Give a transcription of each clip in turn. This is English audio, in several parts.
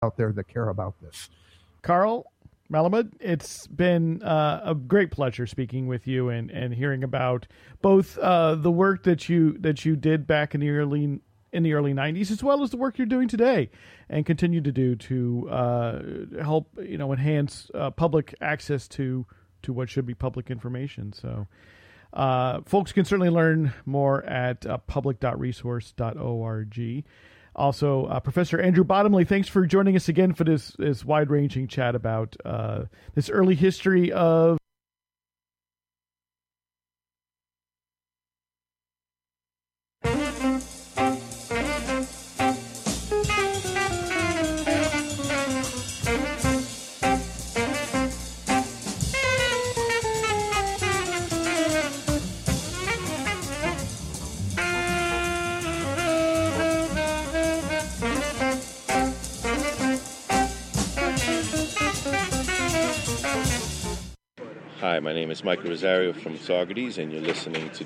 out there that care about this. Carl Malamud, it's been a great pleasure speaking with you and hearing about both the work that you did back in the early 90s, as well as the work you're doing today and continue to do to help enhance public access to what should be public information. So folks can certainly learn more at public.resource.org. Also, Professor Andrew Bottomley, thanks for joining us again for this wide-ranging chat about this early history of Hi, my name is Michael Rosario from Saugerties, and you're listening to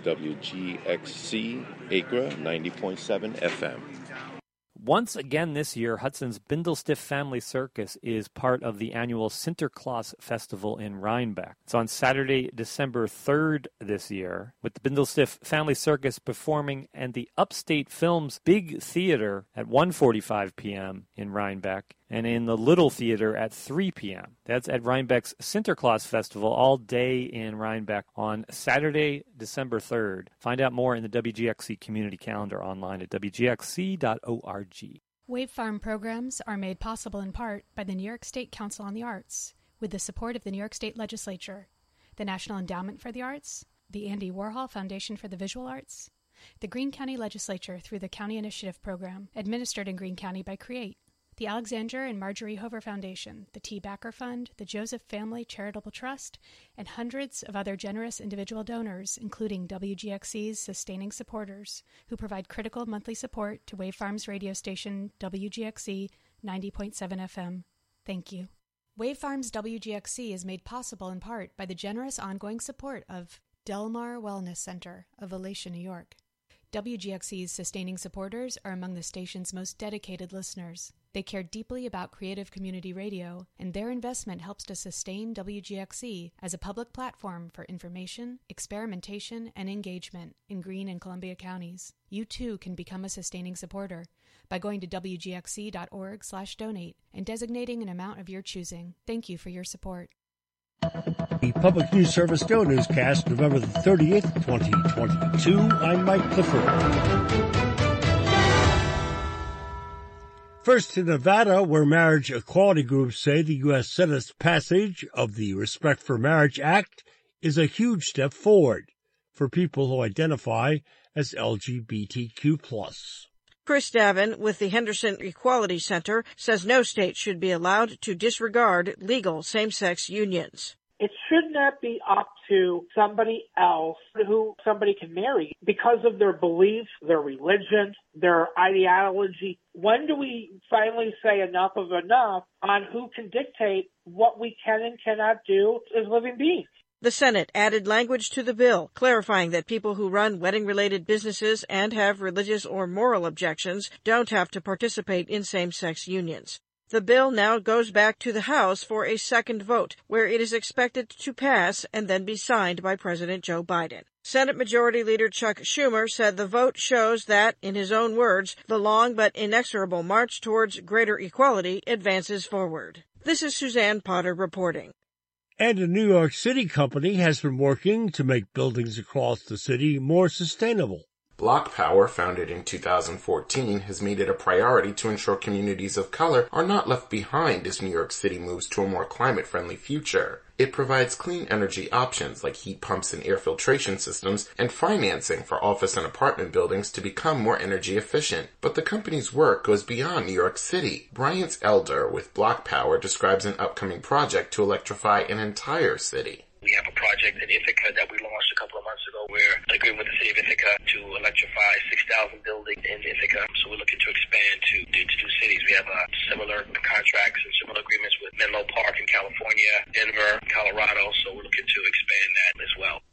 WGXC Acra 90.7 FM. Once again this year, Hudson's Bindlestiff Family Circus is part of the annual Sinterklaas Festival in Rhinebeck. It's on Saturday, December 3rd this year, with the Bindlestiff Family Circus performing at the Upstate Films Big Theater at 1:45 p.m. in Rhinebeck, and in the Little Theater at 3 p.m. That's at Rhinebeck's Sinterklaas Festival all day in Rhinebeck on Saturday, December 3rd. Find out more in the WGXC community calendar online at wgxc.org. Wave Farm programs are made possible in part by the New York State Council on the Arts, with the support of the New York State Legislature, the National Endowment for the Arts, the Andy Warhol Foundation for the Visual Arts, the Greene County Legislature through the County Initiative Program, administered in Greene County by CREATE, the Alexander and Marjorie Hover Foundation, the T. Backer Fund, the Joseph Family Charitable Trust, and hundreds of other generous individual donors, including WGXC's sustaining supporters, who provide critical monthly support to Wave Farms radio station WGXC 90.7 FM. Thank you. Wave Farms WGXC is made possible in part by the generous ongoing support of Delmar Wellness Center of Alatia, New York. WGXC's sustaining supporters are among the station's most dedicated listeners. They care deeply about creative community radio, and their investment helps to sustain WGXC as a public platform for information, experimentation, and engagement in Greene and Columbia counties. You too can become a sustaining supporter by going to wgxc.org/donate and designating an amount of your choosing. Thank you for your support. The Public News Service Go Newscast, November the 30th, 2022. I'm Mike Clifford. First to Nevada, where marriage equality groups say the U.S. Senate's passage of the Respect for Marriage Act is a huge step forward for people who identify as LGBTQ+. Chris Davin with the Henderson Equality Center says no state should be allowed to disregard legal same-sex unions. It should not be up to somebody else who somebody can marry because of their beliefs, their religion, their ideology. When do we finally say enough of enough on who can dictate what we can and cannot do as living beings? The Senate added language to the bill, clarifying that people who run wedding-related businesses and have religious or moral objections don't have to participate in same-sex unions. The bill now goes back to the House for a second vote, where it is expected to pass and then be signed by President Joe Biden. Senate Majority Leader Chuck Schumer said the vote shows that, in his own words, the long but inexorable march towards greater equality advances forward. This is Suzanne Potter reporting. And a New York City company has been working to make buildings across the city more sustainable. Block Power, founded in 2014, has made it a priority to ensure communities of color are not left behind as New York City moves to a more climate-friendly future. It provides clean energy options like heat pumps and air filtration systems and financing for office and apartment buildings to become more energy efficient. But the company's work goes beyond New York City. Bryant Elder with Block Power describes an upcoming project to electrify an entire city. We have a project in Ithaca that we launched a couple of months ago. We're agreeing with the city of Ithaca to electrify 6,000 buildings in Ithaca. So we're looking to expand to two cities. We have similar contracts and similar agreements with Menlo Park in California, Denver, Colorado. So we're looking to expand that as well.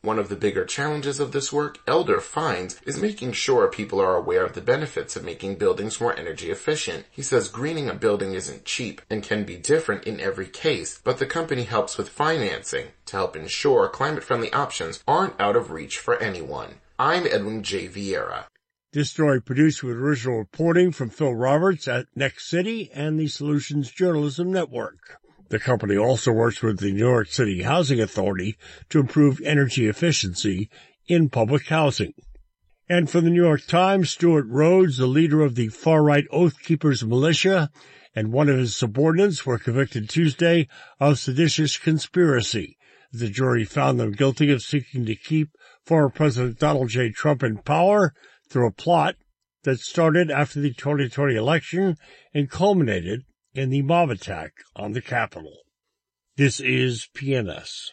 One of the bigger challenges of this work, Elder finds, is making sure people are aware of the benefits of making buildings more energy efficient. He says greening a building isn't cheap and can be different in every case, but the company helps with financing to help ensure climate-friendly options aren't out of reach for anyone. I'm Edwin J. Vieira. This story produced with original reporting from Phil Roberts at Next City and the Solutions Journalism Network. The company also works with the New York City Housing Authority to improve energy efficiency in public housing. And for the New York Times, Stuart Rhodes, the leader of the far-right Oath Keepers militia, and one of his subordinates were convicted Tuesday of seditious conspiracy. The jury found them guilty of seeking to keep former President Donald J. Trump in power through a plot that started after the 2020 election and culminated in the mob attack on the Capitol. This is PNS.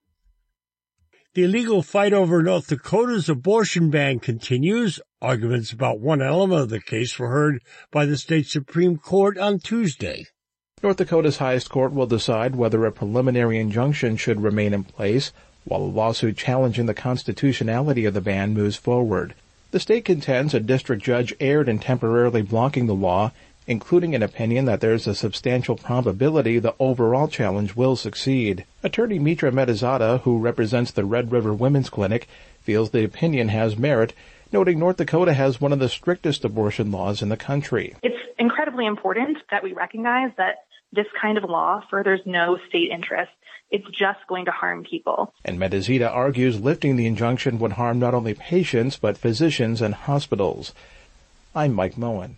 The illegal fight over North Dakota's abortion ban continues. Arguments about one element of the case were heard by the state Supreme Court on Tuesday. North Dakota's highest court will decide whether a preliminary injunction should remain in place, while a lawsuit challenging the constitutionality of the ban moves forward. The state contends a district judge erred in temporarily blocking the law, including an opinion that there's a substantial probability the overall challenge will succeed. Attorney Mitra Metazada, who represents the Red River Women's Clinic, feels the opinion has merit, noting North Dakota has one of the strictest abortion laws in the country. It's incredibly important that we recognize that this kind of law furthers no state interest. It's just going to harm people. And Metazada argues lifting the injunction would harm not only patients, but physicians and hospitals. I'm Mike Moen.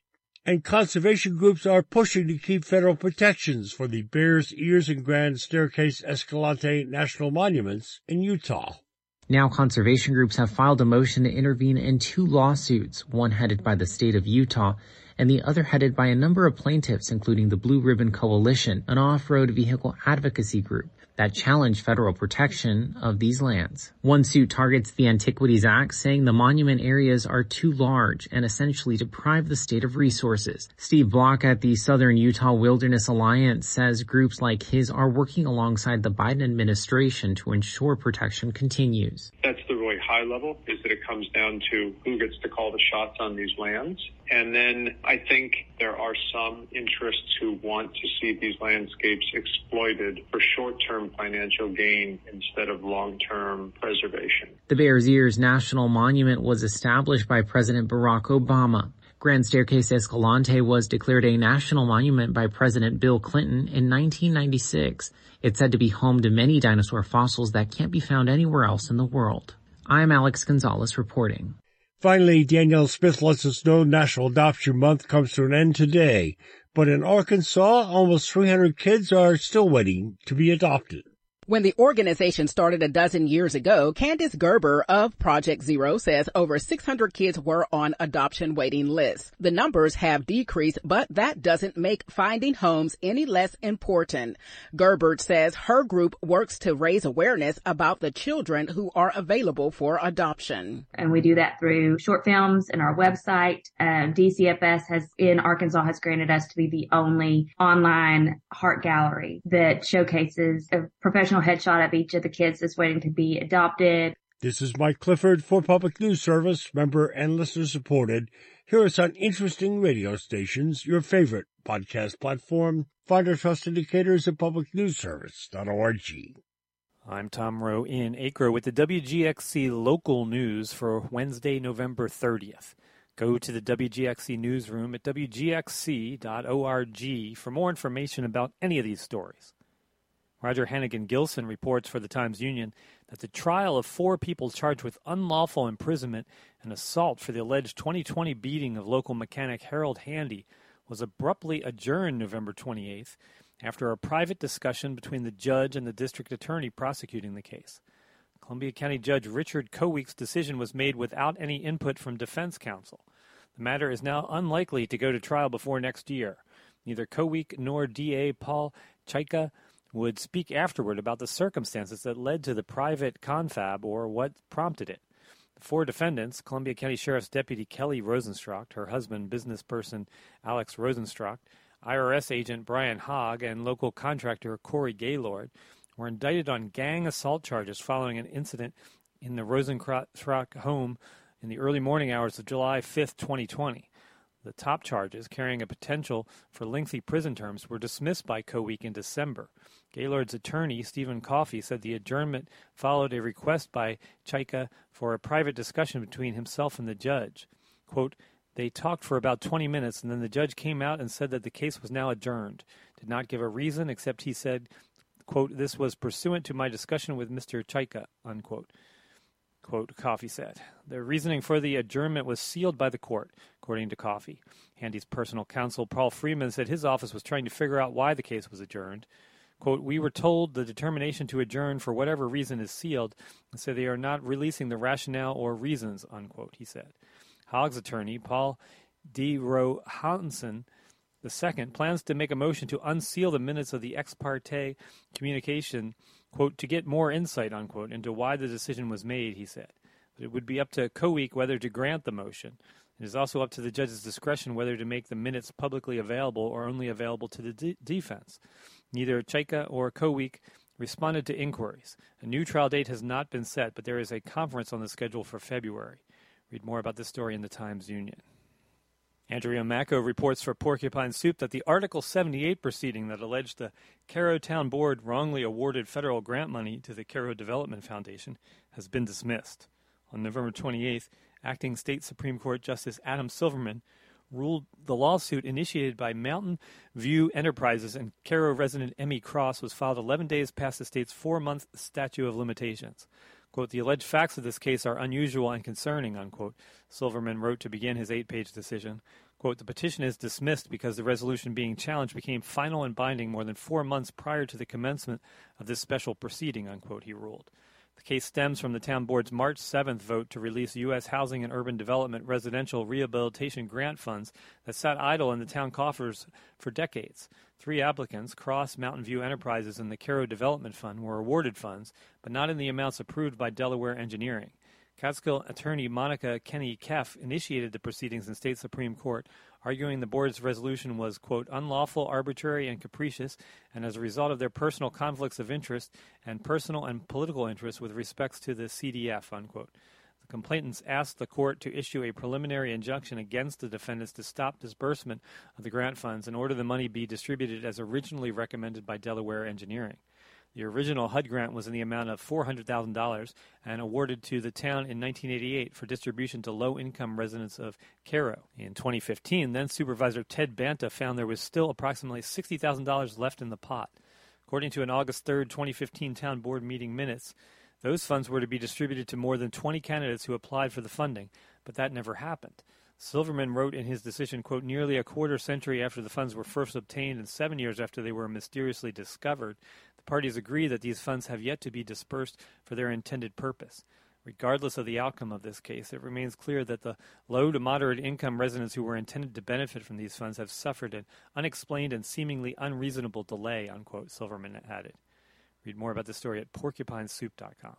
And conservation groups are pushing to keep federal protections for the Bears Ears and Grand Staircase Escalante National Monuments in Utah. Now conservation groups have filed a motion to intervene in two lawsuits, one headed by the state of Utah and the other headed by a number of plaintiffs, including the Blue Ribbon Coalition, an off-road vehicle advocacy group that challenge federal protection of these lands. One suit targets the Antiquities Act, saying the monument areas are too large and essentially deprive the state of resources. Steve Block at the Southern Utah Wilderness Alliance says groups like his are working alongside the Biden administration to ensure protection continues. That's the really high level, is that it comes down to who gets to call the shots on these lands. And then I think there are some interests who want to see these landscapes exploited for short-term financial gain instead of long-term preservation. The Bears Ears National Monument was established by President Barack Obama. Grand Staircase Escalante was declared a national monument by President Bill Clinton in 1996. It's said to be home to many dinosaur fossils that can't be found anywhere else in the world. I'm Alex Gonzalez reporting. Finally, Danielle Smith lets us know National Adoption Month comes to an end today. But in Arkansas, almost 300 kids are still waiting to be adopted. When the organization started a dozen years ago, Candace Gerber of Project Zero says over 600 kids were on adoption waiting lists. The numbers have decreased, but that doesn't make finding homes any less important. Gerber says her group works to raise awareness about the children who are available for adoption. And we do that through short films and our website. DCFS in Arkansas has granted us to be the only online art gallery that showcases a professional headshot of each of the kids that's waiting to be adopted. This is Mike Clifford for Public News Service, member and listener supported. Hear us on interesting radio stations, your favorite podcast platform. Find our trust indicators at publicnewsservice.org. I'm Tom Rowe in Acre with the WGXC local news for Wednesday, November 30th. Go to the WGXC newsroom at wgxc.org for more information about any of these stories. Roger Hannigan-Gilson reports for the Times-Union that the trial of 4 people charged with unlawful imprisonment and assault for the alleged 2020 beating of local mechanic Harold Handy was abruptly adjourned November 28th after a private discussion between the judge and the district attorney prosecuting the case. Columbia County Judge Richard Coweek's decision was made without any input from defense counsel. The matter is now unlikely to go to trial before next year. Neither Coweek nor DA Paul Chaika would speak afterward about the circumstances that led to the private confab or what prompted it. The 4 defendants, Columbia County Sheriff's Deputy Kelly Rosenstracht, her husband, businessperson Alex Rosenstracht, IRS agent Brian Hogg, and local contractor Corey Gaylord, were indicted on gang assault charges following an incident in the Rosenkrantz home in the early morning hours of July 5, 2020. The top charges, carrying a potential for lengthy prison terms, were dismissed by CoWeek in December. Gaylord's attorney, Stephen Coffey, said the adjournment followed a request by Chayka for a private discussion between himself and the judge. Quote, "They talked for about 20 minutes, and then the judge came out and said that the case was now adjourned. Did not give a reason, except he said, quote, 'This was pursuant to my discussion with Mr. Chayka,' unquote." Quote, Coffey said. The reasoning for the adjournment was sealed by the court, according to Coffey. Handy's personal counsel, Paul Freeman, said his office was trying to figure out why the case was adjourned. Quote, "We were told the determination to adjourn for whatever reason is sealed, and so they are not releasing the rationale or reasons," unquote, he said. Hogg's attorney, Paul D. Rowe Hansen II, plans to make a motion to unseal the minutes of the ex parte communication, quote, "to get more insight," unquote, into why the decision was made, he said. But it would be up to CoWeek whether to grant the motion. It is also up to the judge's discretion whether to make the minutes publicly available or only available to the defense. Neither Chayka or CoWeek responded to inquiries. A new trial date has not been set, but there is a conference on the schedule for February. Read more about this story in the Times-Union. Andrea Macco reports for Porcupine Soup that the Article 78 proceeding that alleged the Cairo Town Board wrongly awarded federal grant money to the Cairo Development Foundation has been dismissed. On November 28th, acting State Supreme Court Justice Adam Silverman ruled the lawsuit initiated by Mountain View Enterprises and Cairo resident Emmy Cross was filed 11 days past the state's 4-month statute of limitations. Quote, "The alleged facts of this case are unusual and concerning," unquote, Silverman wrote to begin his 8-page decision. Quote, "The petition is dismissed because the resolution being challenged became final and binding more than 4 months prior to the commencement of this special proceeding," unquote, he ruled. The case stems from the town board's March 7th vote to release U.S. Housing and Urban Development residential rehabilitation grant funds that sat idle in the town coffers for decades. 3 applicants, Cross, Mountain View Enterprises, and the Cairo Development Fund, were awarded funds, but not in the amounts approved by Delaware Engineering. Catskill attorney Monica Kenny Keff initiated the proceedings in state Supreme Court, arguing the board's resolution was, quote, "unlawful, arbitrary, and capricious, and as a result of their personal conflicts of interest and personal and political interests with respects to the CDF," unquote. The complainants asked the court to issue a preliminary injunction against the defendants to stop disbursement of the grant funds and order the money be distributed as originally recommended by Delaware Engineering. The original HUD grant was in the amount of $400,000 and awarded to the town in 1988 for distribution to low-income residents of Cairo. In 2015, then Supervisor Ted Banta found there was still approximately $60,000 left in the pot. According to an August 3, 2015 town board meeting minutes, those funds were to be distributed to more than 20 candidates who applied for the funding, but that never happened. Silverman wrote in his decision, quote, "Nearly a quarter century after the funds were first obtained and 7 years after they were mysteriously discovered, the parties agree that these funds have yet to be dispersed for their intended purpose. Regardless of the outcome of this case, it remains clear that the low to moderate income residents who were intended to benefit from these funds have suffered an unexplained and seemingly unreasonable delay," unquote, Silverman added. Read more about this story at porcupinesoup.com.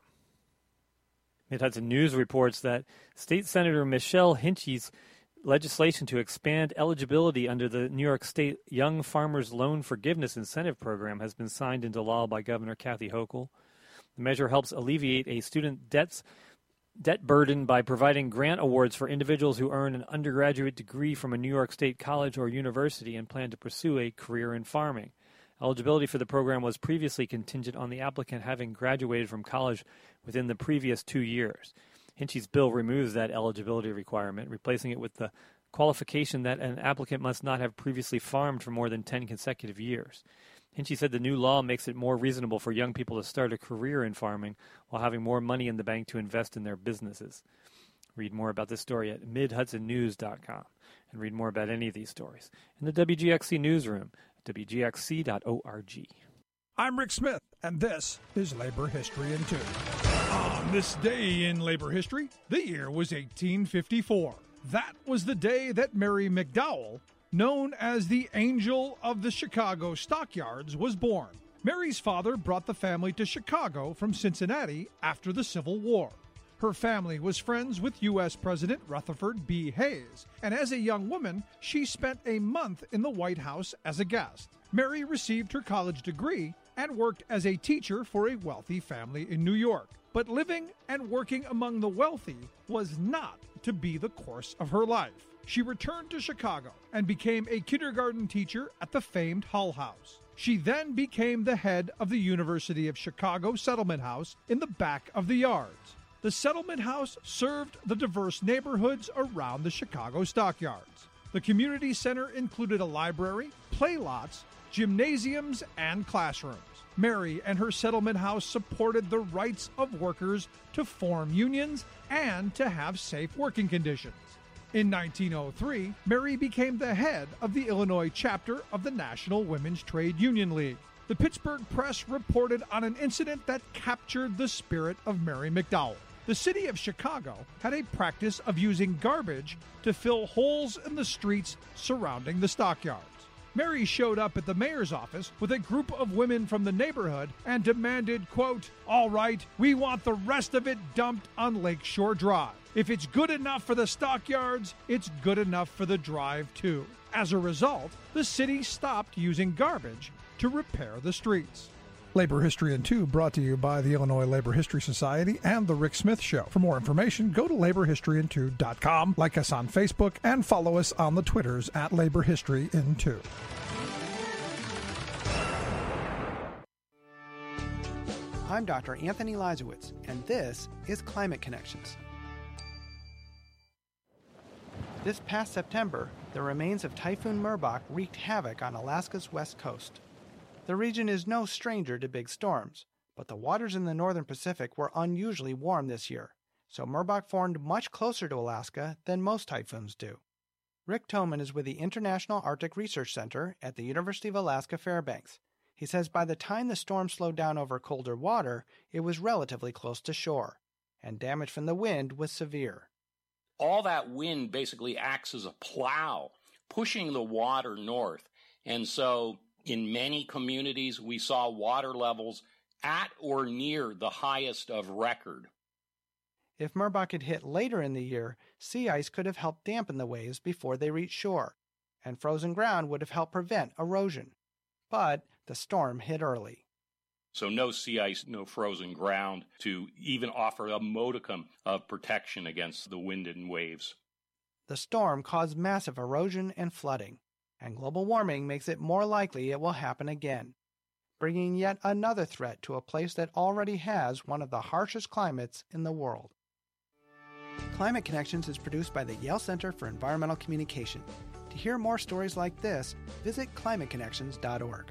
Mid-Hudson News reports that State Senator Michelle Hinchy's legislation to expand eligibility under the New York State Young Farmers Loan Forgiveness Incentive Program has been signed into law by Governor Kathy Hochul. The measure helps alleviate a student debt burden by providing grant awards for individuals who earn an undergraduate degree from a New York State college or university and plan to pursue a career in farming. Eligibility for the program was previously contingent on the applicant having graduated from college within the previous 2 years. Hinchy's bill removes that eligibility requirement, replacing it with the qualification that an applicant must not have previously farmed for more than 10 consecutive years. Hinchy said the new law makes it more reasonable for young people to start a career in farming while having more money in the bank to invest in their businesses. Read more about this story at midhudsonnews.com and read more about any of these stories in the WGXC newsroom at wgxc.org. I'm Rick Smith, and this is Labor History in 2. On this day in labor history, the year was 1854. That was the day that Mary McDowell, known as the Angel of the Chicago Stockyards, was born. Mary's father brought the family to Chicago from Cincinnati after the Civil War. Her family was friends with U.S. President Rutherford B. Hayes, and as a young woman, she spent a month in the White House as a guest. Mary received her college degree and worked as a teacher for a wealthy family in New York. But living and working among the wealthy was not to be the course of her life. She returned to Chicago and became a kindergarten teacher at the famed Hull House. She then became the head of the University of Chicago Settlement House in the back of the yards. The Settlement House served the diverse neighborhoods around the Chicago stockyards. The community center included a library, play lots, gymnasiums, and classrooms. Mary and her settlement house supported the rights of workers to form unions and to have safe working conditions. In 1903, Mary became the head of the Illinois chapter of the National Women's Trade Union League. The Pittsburgh Press reported on an incident that captured the spirit of Mary McDowell. The city of Chicago had a practice of using garbage to fill holes in the streets surrounding the stockyards. Mary showed up at the mayor's office with a group of women from the neighborhood and demanded, quote, "All right, we want the rest of it dumped on Lakeshore Drive. If it's good enough for the stockyards, it's good enough for the drive too." As a result, the city stopped using garbage to repair the streets. Labor History in 2 brought to you by the Illinois Labor History Society and The Rick Smith Show. For more information, go to laborhistoryin2.com, like us on Facebook, and follow us on the Twitters at Labor History in 2. I'm Dr. Anthony Lizowitz, and this is Climate Connections. This past September, the remains of Typhoon Merbok wreaked havoc on Alaska's west coast. The region is no stranger to big storms, but the waters in the northern Pacific were unusually warm this year, so Merbok formed much closer to Alaska than most typhoons do. Rick Toman is with the International Arctic Research Center at the University of Alaska Fairbanks. He says by the time the storm slowed down over colder water, it was relatively close to shore, and damage from the wind was severe. All that wind basically acts as a plow, pushing the water north, and so in many communities, we saw water levels at or near the highest of record. If Merbok had hit later in the year, sea ice could have helped dampen the waves before they reached shore, and frozen ground would have helped prevent erosion. But the storm hit early. So no sea ice, no frozen ground to even offer a modicum of protection against the wind and waves. The storm caused massive erosion and flooding, and global warming makes it more likely it will happen again, bringing yet another threat to a place that already has one of the harshest climates in the world. Climate Connections is produced by the Yale Center for Environmental Communication. To hear more stories like this, visit climateconnections.org.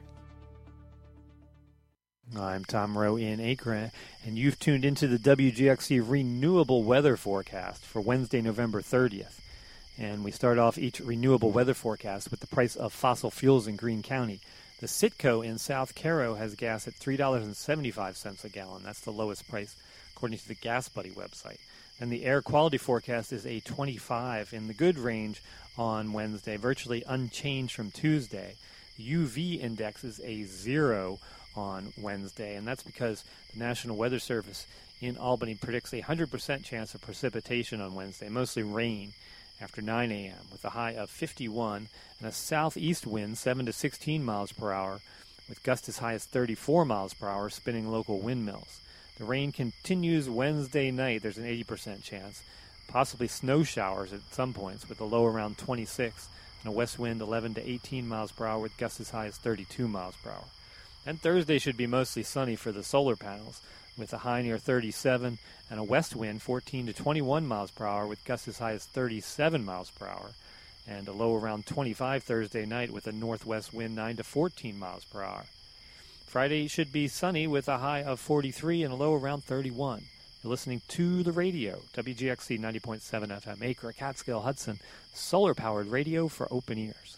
I'm Tom Rowe in Acre, and you've tuned into the WGXC Renewable Weather Forecast for Wednesday, November 30th. And we start off each renewable weather forecast with the price of fossil fuels in Greene County. The Citgo in South Caro has gas at $3.75 a gallon. That's the lowest price, according to the Gas Buddy website. And the air quality forecast is a 25 in the good range on Wednesday, virtually unchanged from Tuesday. The UV index is a 0 on Wednesday, and that's because the National Weather Service in Albany predicts a 100% chance of precipitation on Wednesday, mostly rain after 9 a.m., with a high of 51 and a southeast wind 7 to 16 miles per hour, with gusts as high as 34 miles per hour, spinning local windmills. The rain continues Wednesday night. There's an 80% chance, possibly snow showers at some points, with a low around 26 and a west wind 11 to 18 miles per hour, with gusts as high as 32 miles per hour. And Thursday should be mostly sunny for the solar panels, with a high near 37 and a west wind 14 to 21 miles per hour, with gusts as high as 37 miles per hour, and a low around 25 Thursday night with a northwest wind 9 to 14 miles per hour. Friday should be sunny with a high of 43 and a low around 31. You're listening to the radio, WGXC 90.7 FM, Acre, Catskill, Hudson, solar-powered radio for open ears.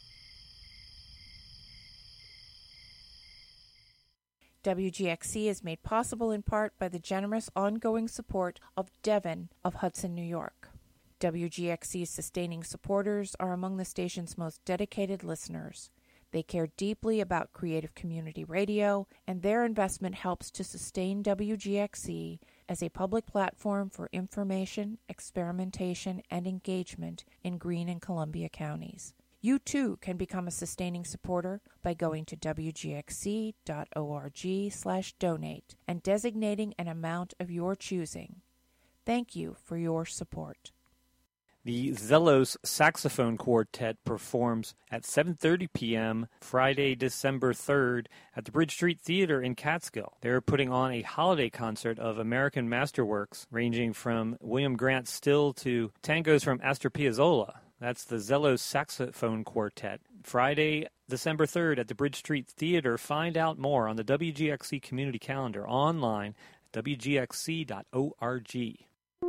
WGXC is made possible in part by the generous ongoing support of Devon of Hudson, New York. WGXC's sustaining supporters are among the station's most dedicated listeners. They care deeply about creative community radio, and their investment helps to sustain WGXC as a public platform for information, experimentation, and engagement in Greene and Columbia counties. You too can become a sustaining supporter by going to wgxc.org/donate and designating an amount of your choosing. Thank you for your support. The Zellos Saxophone Quartet performs at 7:30 p.m. Friday, December 3rd at the Bridge Street Theater in Catskill. They're putting on a holiday concert of American masterworks ranging from William Grant Still to tangos from Astor Piazzolla. That's the Zellos Saxophone Quartet. Friday, December 3rd at the Bridge Street Theater. Find out more on the WGXC community calendar online at wgxc.org.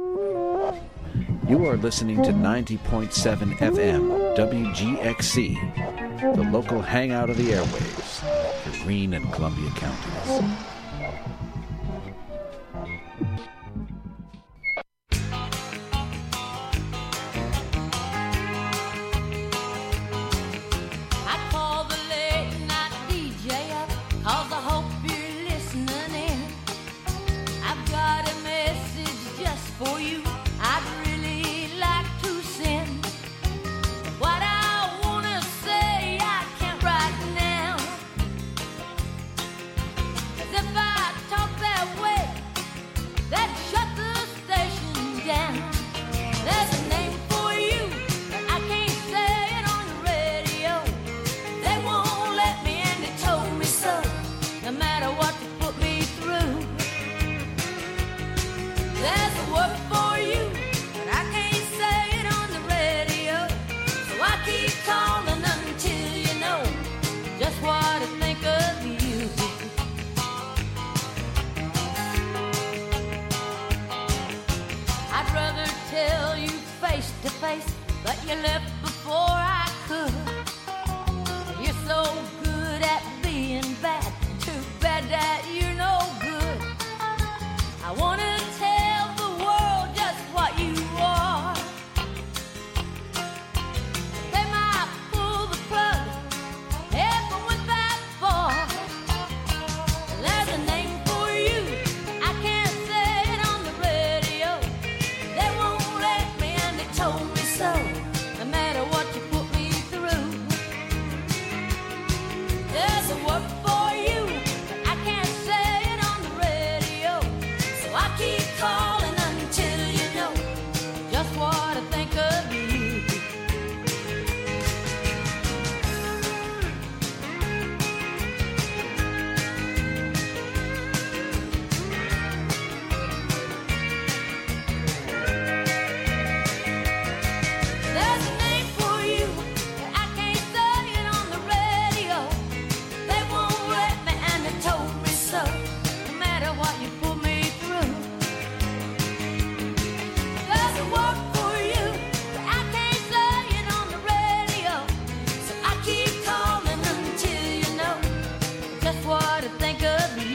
You are listening to 90.7 FM, WGXC, the local hangout of the airwaves for Greene and Columbia counties. But you left before I could. You're so good at being bad. Too bad that you're no good. I want to tell the world just what you are. They might pull the plug if I went that far. There's a name for you. I can't say it on the radio. They won't let me and they told me so. No matter what you put me through, there's a work for you, but I can't say it on the radio. So I keep calling until you know just what I think of you. There's a name for you, but I can't say it on the radio. They won't let me and they told me so. No matter what you put me through, there's a work for you, but I can't say it on the radio. So I keep calling until you know just what I think of you.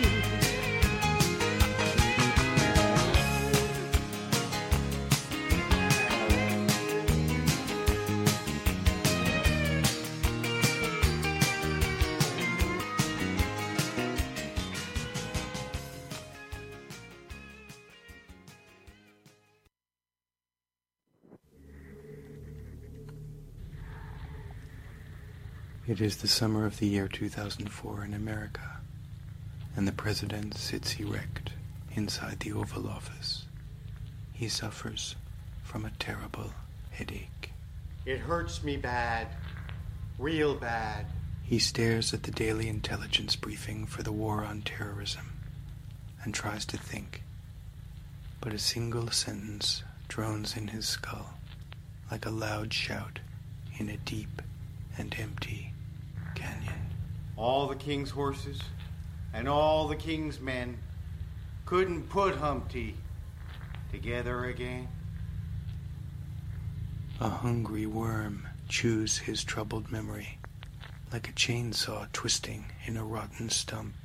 It is the summer of the year 2004 in America, and the president sits erect inside the Oval Office. He suffers from a terrible headache. It hurts me bad. Real bad. He stares at the daily intelligence briefing for the war on terrorism and tries to think, but a single sentence drones in his skull like a loud shout in a deep and empty canyon. All the king's horses and all the king's men couldn't put Humpty together again. A hungry worm chews his troubled memory like a chainsaw twisting in a rotten stump.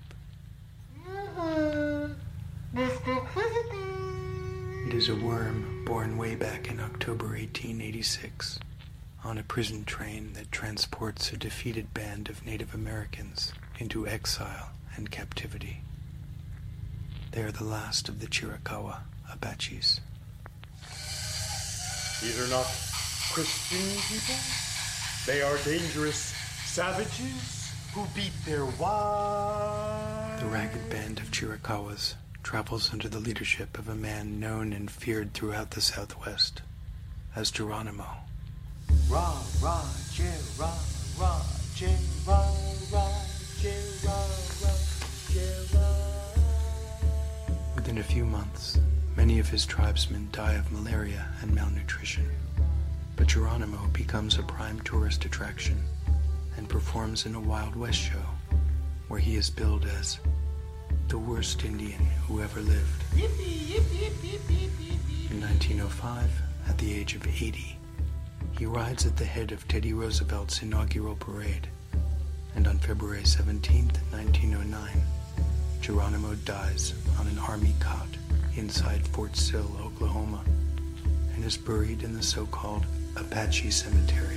It is a worm born way back in October 1886 on a prison train that transports a defeated band of Native Americans into exile and captivity. They are the last of the Chiricahua Apaches. These are not Christian people? They are dangerous savages who beat their wives. The ragged band of Chiricahuas travels under the leadership of a man known and feared throughout the Southwest as Geronimo. Ra, ra, je, ra, ra, je, ra, ra, je, ra, ra, je, ra. Within a few months, many of his tribesmen die of malaria and malnutrition. But Geronimo becomes a prime tourist attraction and performs in a Wild West show where he is billed as the worst Indian who ever lived. In 1905, at the age of 80, he rides at the head of Teddy Roosevelt's inaugural parade, and on February 17, 1909, Geronimo dies on an army cot inside Fort Sill, Oklahoma, and is buried in the so-called Apache Cemetery.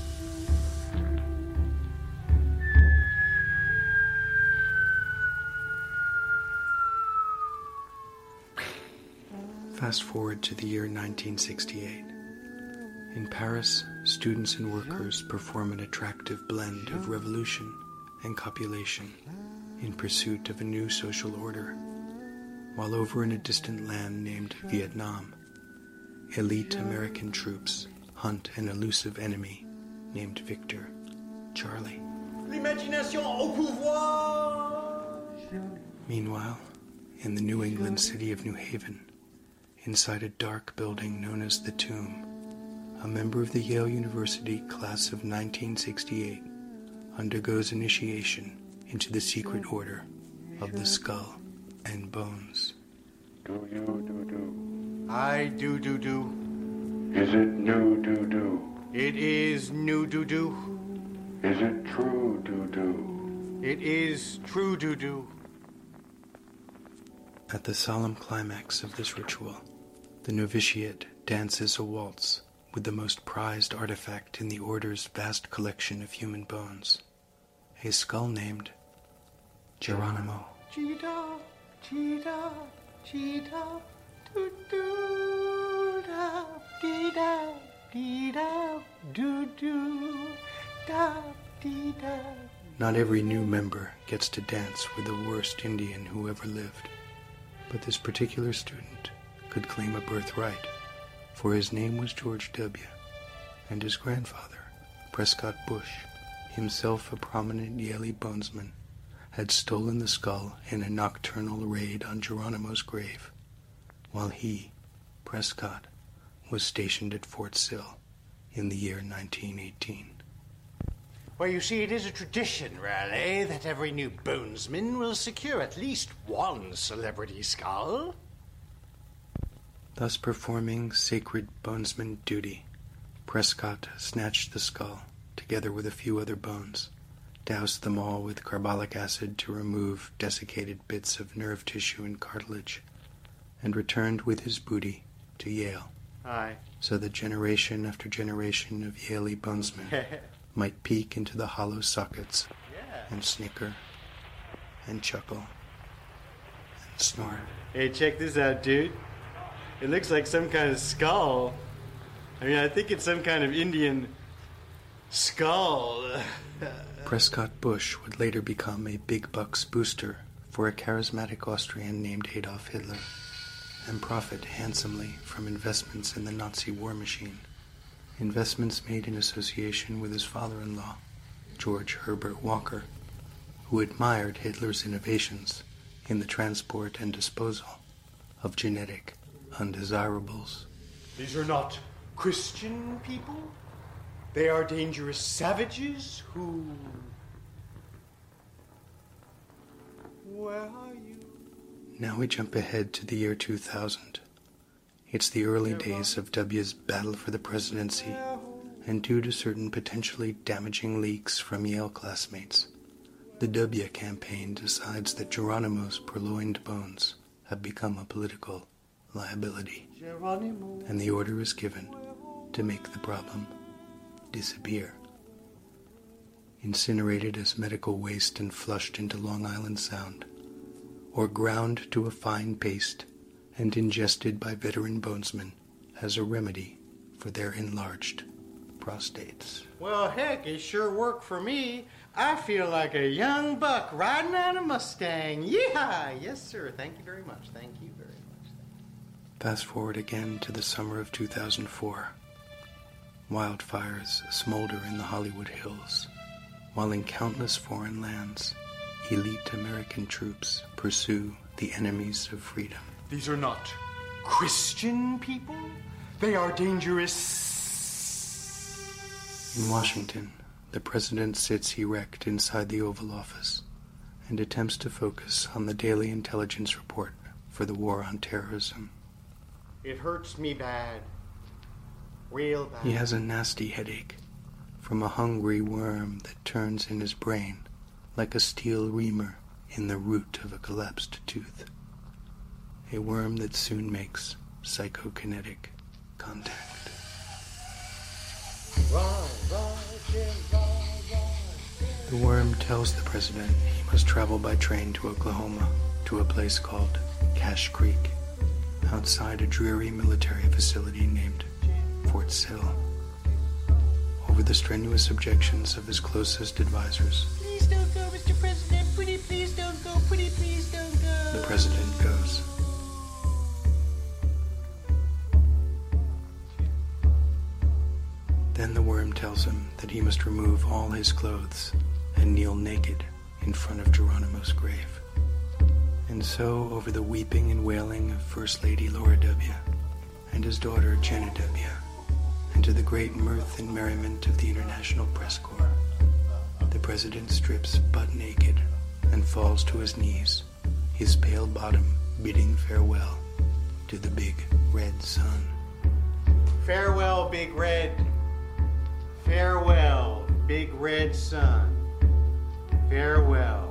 Fast forward to the year 1968. In Paris, students and workers perform an attractive blend of revolution and copulation in pursuit of a new social order, while over in a distant land named Vietnam, elite American troops hunt an elusive enemy named Victor, Charlie. L'imagination au pouvoir! Meanwhile, in the New England city of New Haven, inside a dark building known as the Tomb, a member of the Yale University class of 1968 undergoes initiation into the secret order of the Skull and Bones. Do you do? I do. Is it new do? It is new do. Is it true do? It is true do. At the solemn climax of this ritual, the novitiate dances a waltz with the most prized artifact in the order's vast collection of human bones, a skull named Geronimo. Cheetah, do da, dee da, do da, dee da. Not every new member gets to dance with the worst Indian who ever lived, but this particular student could claim a birthright, for his name was George W., and his grandfather, Prescott Bush, himself a prominent Yale bonesman, had stolen the skull in a nocturnal raid on Geronimo's grave, while he, Prescott, was stationed at Fort Sill in the year 1918. Well, you see, it is a tradition, Raleigh, that every new bonesman will secure at least one celebrity skull. Thus performing sacred bonesman duty, Prescott snatched the skull, together with a few other bones, doused them all with carbolic acid to remove desiccated bits of nerve tissue and cartilage, and returned with his booty to Yale. Aye. So that generation after generation of Yale bonesmen might peek into the hollow sockets and snicker and chuckle and snort. Hey, check this out, dude. It looks like some kind of skull. I think it's some kind of Indian skull. Prescott Bush would later become a big bucks booster for a charismatic Austrian named Adolf Hitler, and profit handsomely from investments in the Nazi war machine, investments made in association with his father-in-law, George Herbert Walker, who admired Hitler's innovations in the transport and disposal of genetic undesirables. These are not Christian people. They are dangerous savages who... Where are you? Now we jump ahead to the year 2000. It's the early days of W's battle for the presidency, and due to certain potentially damaging leaks from Yale classmates, the W campaign decides that Geronimo's purloined bones have become a political liability, and the order is given to make the problem disappear. Incinerated as medical waste and flushed into Long Island Sound, or ground to a fine paste and ingested by veteran bonesmen as a remedy for their enlarged prostates. Well, heck, it sure worked for me. I feel like a young buck riding on a Mustang. Yeehaw! Yes, sir. Thank you very much. Thank you very much. Fast forward again to the summer of 2004. Wildfires smolder in the Hollywood Hills, while in countless foreign lands, elite American troops pursue the enemies of freedom. These are not Christian people. They are dangerous. In Washington, the president sits erect inside the Oval Office and attempts to focus on the daily intelligence report for the war on terrorism. It hurts me bad. Real bad. He has a nasty headache from a hungry worm that turns in his brain like a steel reamer in the root of a collapsed tooth. A worm that soon makes psychokinetic contact. The worm tells the president he must travel by train to Oklahoma, to a place called Cache Creek, outside a dreary military facility named Fort Sill. Over the strenuous objections of his closest advisors, Please don't go, Mr. President. Pretty please don't go. Pretty please don't go. the president goes. Then the worm tells him that he must remove all his clothes and kneel naked in front of Geronimo's grave. And so, over the weeping and wailing of First Lady Laura W. and his daughter Jenna W., and to the great mirth and merriment of the International Press Corps, the president strips butt naked and falls to his knees, his pale bottom bidding farewell to the big red sun. Farewell, Big Red. Farewell, Big Red Sun. Farewell.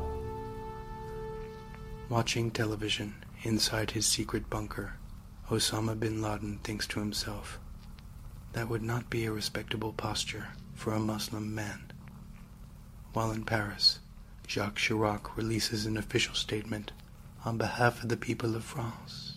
Watching television inside his secret bunker, Osama bin Laden thinks to himself, that would not be a respectable posture for a Muslim man. While in Paris, Jacques Chirac releases an official statement on behalf of the people of France.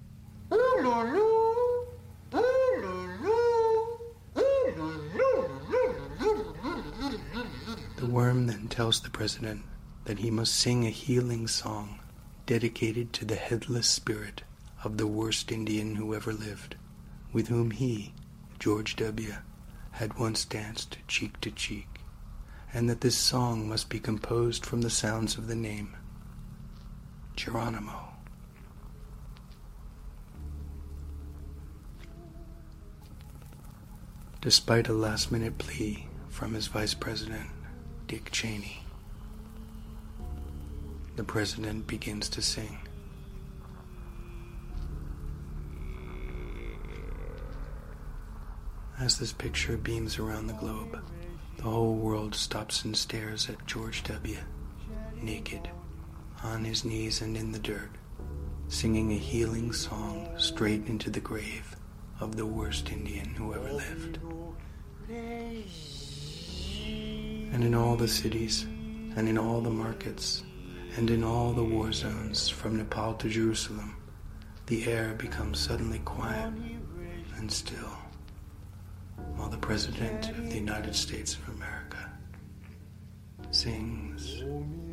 The worm then tells the president that he must sing a healing song dedicated to the headless spirit of the worst Indian who ever lived, with whom he, George W., had once danced cheek to cheek, and that this song must be composed from the sounds of the name Geronimo. Despite a last-minute plea from his vice president, Dick Cheney, the president begins to sing. As this picture beams around the globe, the whole world stops and stares at George W., naked, on his knees and in the dirt, singing a healing song straight into the grave of the worst Indian who ever lived. And in all the cities, and in all the markets, and in all the war zones from Nepal to Jerusalem, the air becomes suddenly quiet and still, while the President of the United States of America sings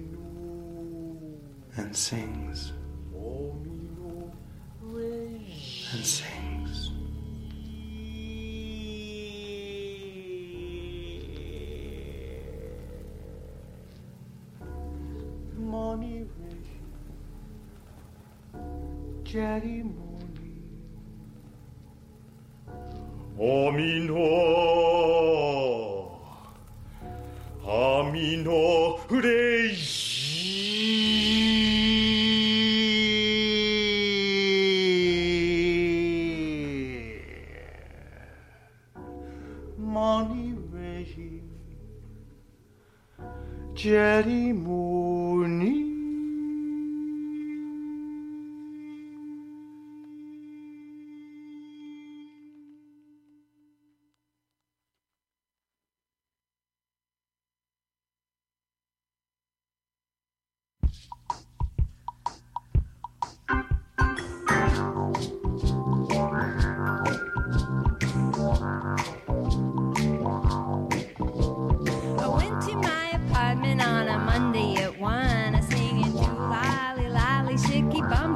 and sings and sings. Money Jerry Money Amino Money Jerry Money.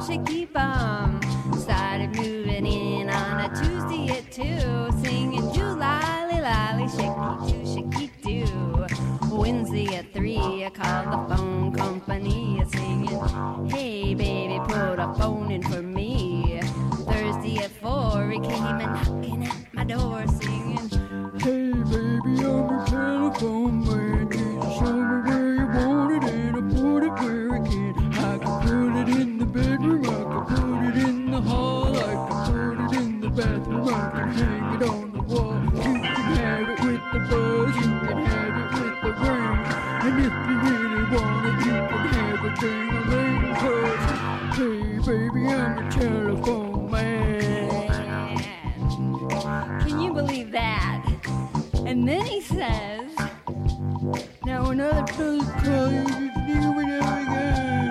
shaky bum. Started moving in on a Tuesday at 2, singing do-lally, lally, shaky-do, shaky-do. Wednesday at 3, I called the phone company, singing, hey, baby, put a phone in for me. Thursday at 4, he came and knocking at my door, singing, hey, baby, I'm a telephone man. Can you show me where you want it, and I put it where I can. I can put it in the bedroom, I can put it in the hall, I can put it in the bathroom, I can hang it on the wall. You can have it with the buzz, you can have it with the ring, and if you really want it, you can have it ding-a-ling, 'cause, hey, baby, I'm a telephone man. Can you believe that? And then he says, now another fella's calling, just do whatever again.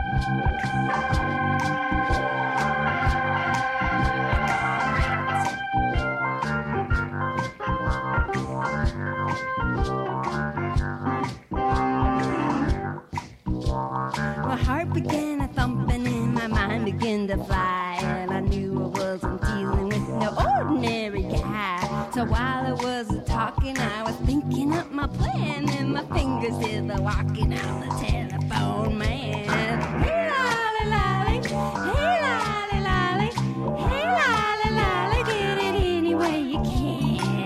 My heart began a thumping and my mind began to fly, and I knew I wasn't dealing with no ordinary guy. So while I was talking, I was thinking up my plan, and my fingers did the walking on the telephone man. Hey, lolly, lolly, hey, lolly, lolly, hey, lolly, lolly, get it any way you can.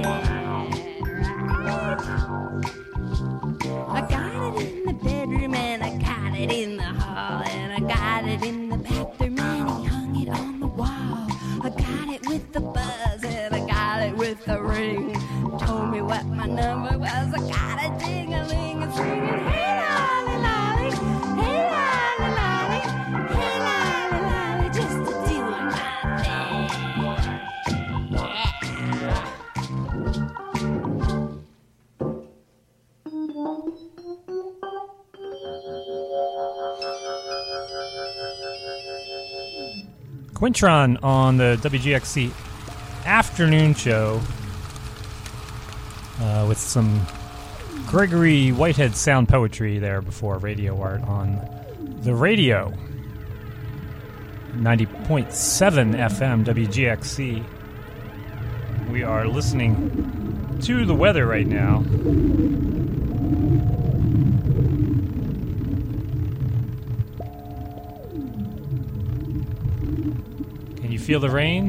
Right? I got it in the bedroom, and I got it in the hall, and I got it in the bathroom, and he hung it on the wall. I got it with the buzz, and I got it with the ring. Told me what my number was, I got a ding-a-ling and singing, hey, lolly, lolly, hey, lolly, lolly, hey, lolly, lolly, just doing my thing. Yeah. Quintron on the WGXC afternoon show with some Gregory Whitehead sound poetry there before Radio Art on the radio. 90.7 FM WGXC. We are listening to the weather right now. Can you feel the rain?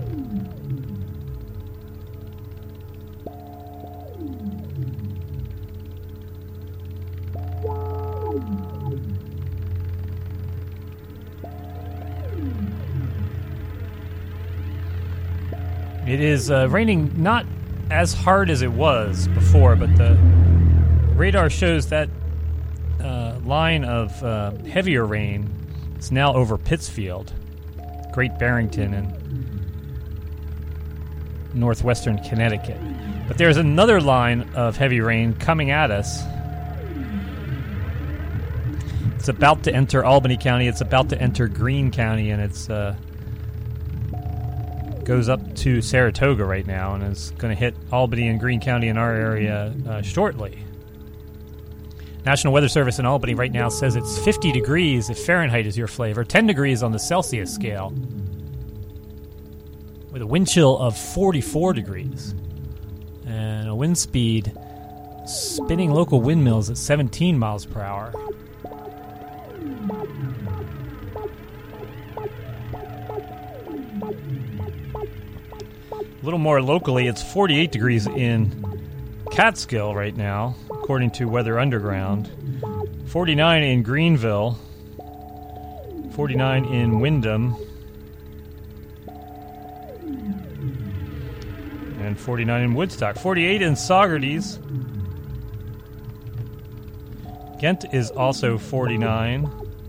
It is raining not as hard as it was before, but the radar shows that line of heavier rain is now over Pittsfield, Great Barrington, and northwestern Connecticut. But there's another line of heavy rain coming at us. It's about to enter Albany County. It's about to enter Greene County, and it's goes up to Saratoga right now, and is going to hit Albany and Greene County in our area shortly. National Weather Service in Albany right now says it's 50 degrees if Fahrenheit is your flavor, 10 degrees on the Celsius scale, with a wind chill of 44 degrees, and a wind speed spinning local windmills at 17 miles per hour. A little more locally, it's 48 degrees in Catskill right now, according to Weather Underground. 49 in Greenville. 49 in Windham. And 49 in Woodstock. 48 in Saugerties. Ghent is also 49.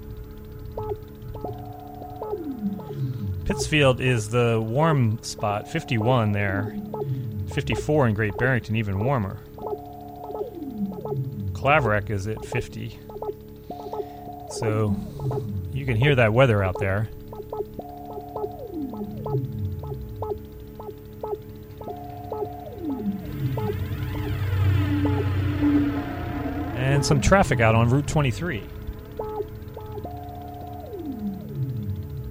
Pittsfield is the warm spot, 51 there. 54 in Great Barrington, even warmer. Claverack is at 50. So you can hear that weather out there. And some traffic out on Route 23.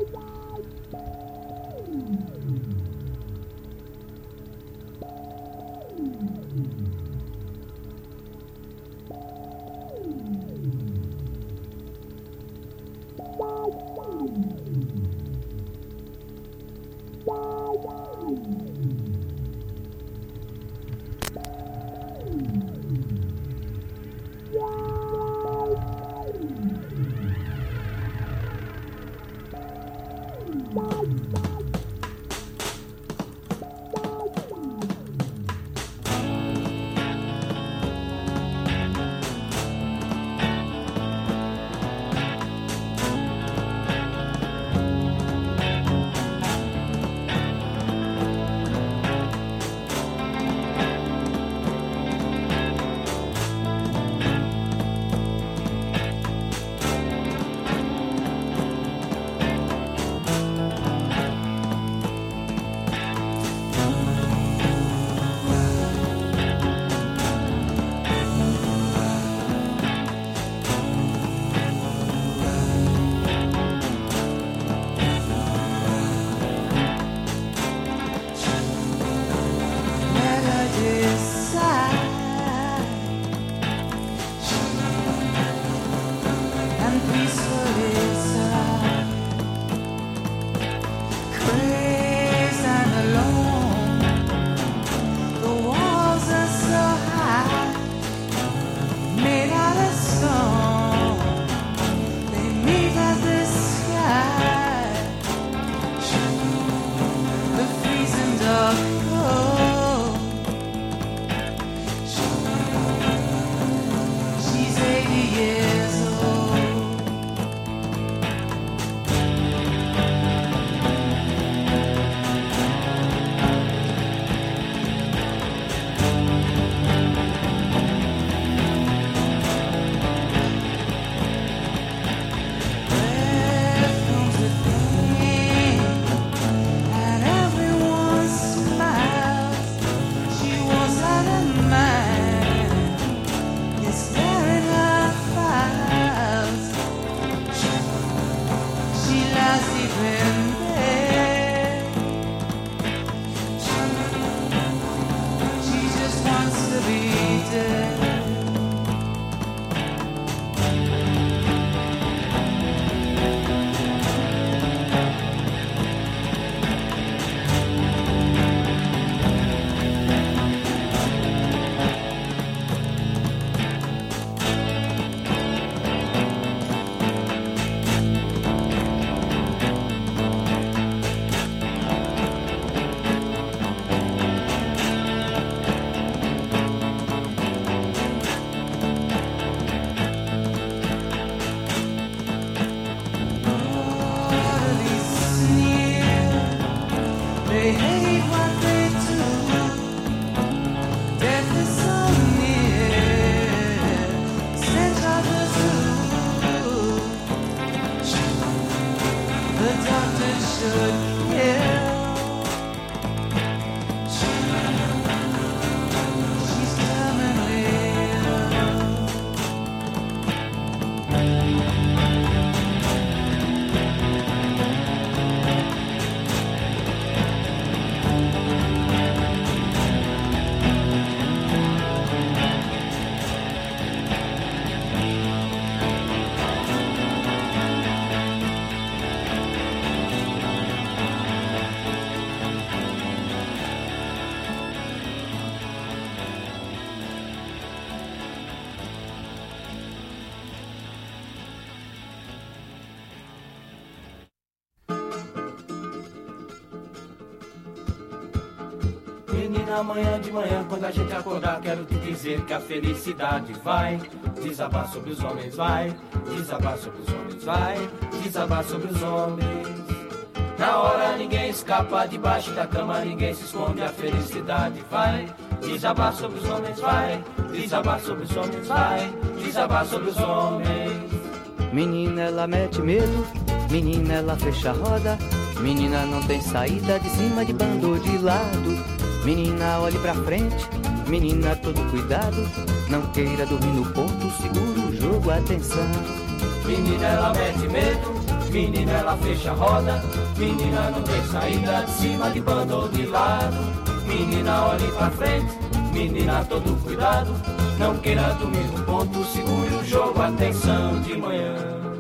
Menina, amanhã de manhã, quando a gente acordar, quero te dizer que a felicidade vai desabar sobre os homens, vai desabar sobre os homens, vai desabar sobre os homens. Na hora ninguém escapa, debaixo da cama ninguém se esconde, a felicidade vai desabar sobre os homens, vai desabar sobre os homens, vai desabar sobre os homens. Menina, ela mete medo, menina, ela fecha a roda, menina não tem saída, de cima, de bando ou de lado. Menina, olhe pra frente, menina, todo cuidado, não queira dormir no ponto, segura o jogo, atenção. Menina, ela mete medo, Menina, ela fecha a roda. Menina, não tem saída, de cima, de banda ou de lado. Menina, olhe pra frente. Menina, todo cuidado. Não queira dormir no ponto, segure o jogo, atenção de manhã.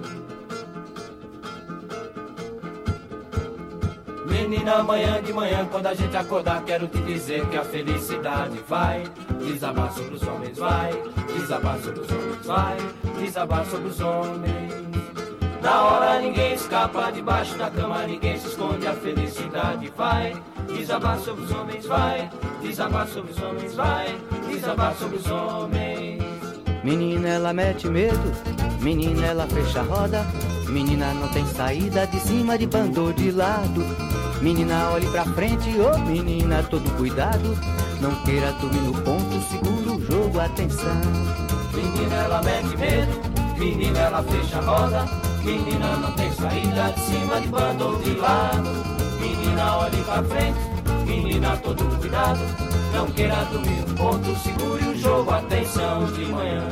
Menina, amanhã de manhã, quando a gente acordar, quero te dizer que a felicidade vai desabar sobre os homens, vai desabar sobre os homens, vai desabar sobre os homens. Na hora ninguém escapa, debaixo da cama ninguém se esconde, a felicidade vai desabar sobre os homens, vai desabar sobre os homens, vai desabar sobre os homens. Menina, ela mete medo, menina, ela fecha a roda. Menina, não tem saída, de cima, de banda ou de lado. Menina, olhe pra frente, ô menina, todo cuidado. Não queira dormir no ponto, segura o jogo, atenção. Menina, ela mete medo, menina, ela fecha a roda. Menina, não tem saída, de cima, de banda ou de lado. Menina, olhe pra frente, menina, todo cuidado. Não queira dormir no ponto, segure o jogo, atenção de manhã.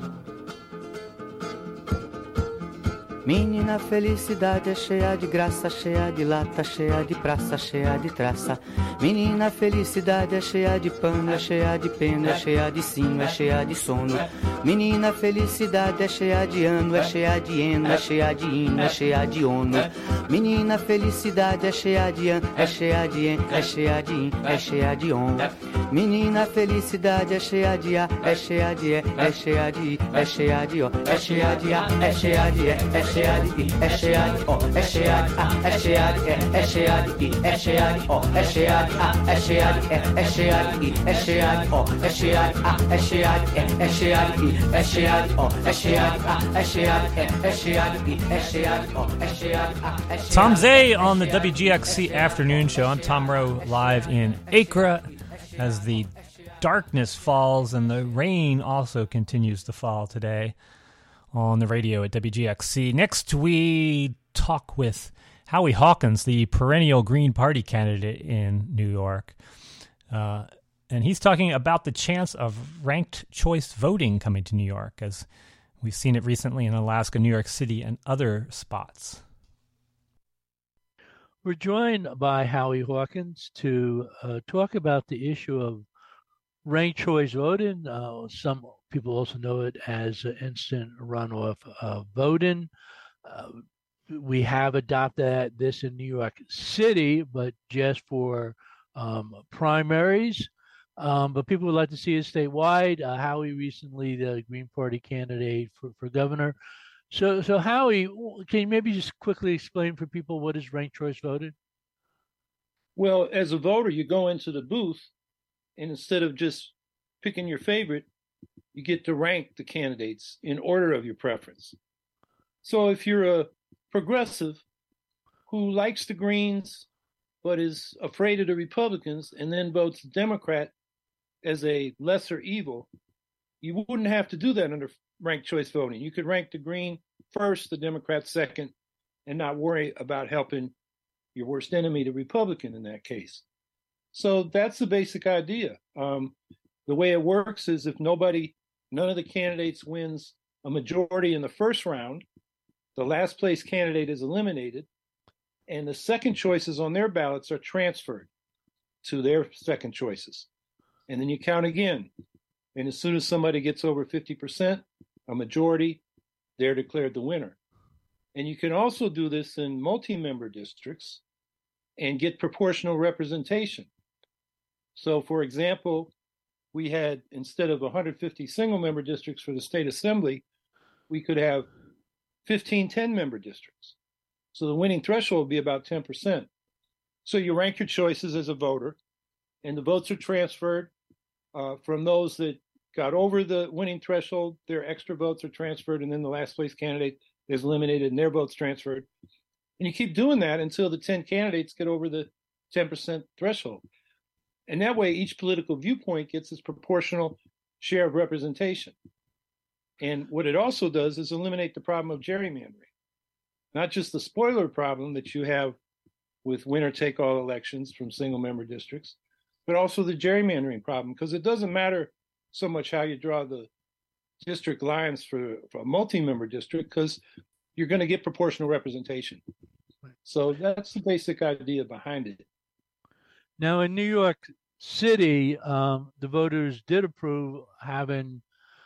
Menina, felicidade é cheia de graça, cheia de lata, cheia de praça, cheia de traça. Menina, felicidade é cheia de pano, é cheia de pena, é cheia de sino, é cheia de sono. Menina, felicidade é cheia de ano, é cheia de eno, é cheia de hino, é cheia de ono. Menina, felicidade é cheia de ano, é cheia de en, é cheia de in, é cheia de on. Menina, felicidade é cheia de a, é cheia de e, é cheia de i, é cheia de o, é cheia de a, é cheia de e, é cheia de i, é cheia de o, é cheia de a, é cheia de e, é cheia de i, é cheia de o, é cheia de a, é cheia de e, é cheia de i, é cheia de o, é cheia de a, é cheia de e, é cheia de i, é cheia de o, é cheia de a, é cheia de e, é cheia de i, é cheia de o, é cheia de a, é cheia de. Tom Zay on the WGXC Afternoon Show. I'm Tom Rowe, live in Accra as the darkness falls and the rain also continues to fall today on the radio at WGXC. Next, we talk with Howie Hawkins, the perennial Green Party candidate in New York. And he's talking about the chance of ranked choice voting coming to New York, as we've seen it recently in Alaska, New York City, and other spots. We're joined by Howie Hawkins to talk about the issue of ranked choice voting. Some people also know it as instant runoff voting. We have adopted this in New York City, but just for primaries. But people would like to see it statewide. Howie recently, the Green Party candidate for governor. So Howie, can you maybe just quickly explain for people what is ranked choice voting? Well, as a voter, you go into the booth, and instead of just picking your favorite, you get to rank the candidates in order of your preference. So if you're a progressive who likes the Greens but is afraid of the Republicans and then votes Democrat as a lesser evil, you wouldn't have to do that under ranked choice voting. You could rank the Green first, the Democrat second, and not worry about helping your worst enemy, the Republican, in that case. So that's the basic idea. The way it works is if none of the candidates wins a majority in the first round, the last place candidate is eliminated, and the second choices on their ballots are transferred to their second choices. And then you count again. And as soon as somebody gets over 50%, a majority, they're declared the winner. And you can also do this in multi-member districts and get proportional representation. So, for example, we had, instead of 150 single-member districts for the state assembly, we could have 15 10-member districts. So the winning threshold would be about 10%. So you rank your choices as a voter, and the votes are transferred from those that got over the winning threshold. Their extra votes are transferred, and then the last place candidate is eliminated and their votes transferred. And you keep doing that until the 10 candidates get over the 10% threshold. And that way, each political viewpoint gets its proportional share of representation. And what it also does is eliminate the problem of gerrymandering, not just the spoiler problem that you have with winner-take-all elections from single-member districts, but also the gerrymandering problem, because it doesn't matter so much how you draw the district lines for a multi-member district, because you're going to get proportional representation. So that's the basic idea behind it. Now, in New York City, the voters did approve having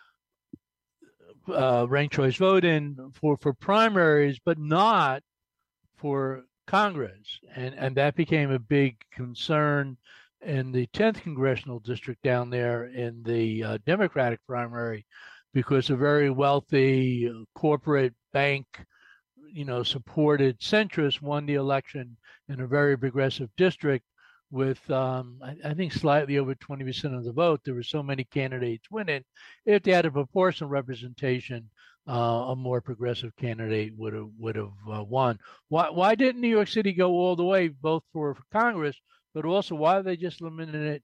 ranked choice voting for primaries, but not for Congress. And that became a big concern in the 10th congressional district down there in the Democratic primary, because a very wealthy corporate bank, supported centrists won the election in a very progressive district with, I think, slightly over 20% of the vote. There were so many candidates winning. If they had a proportional representation, a more progressive candidate would have won. Why didn't New York City go all the way, both for Congress, but also why they just limited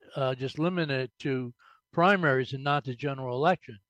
it to primaries and not the general election?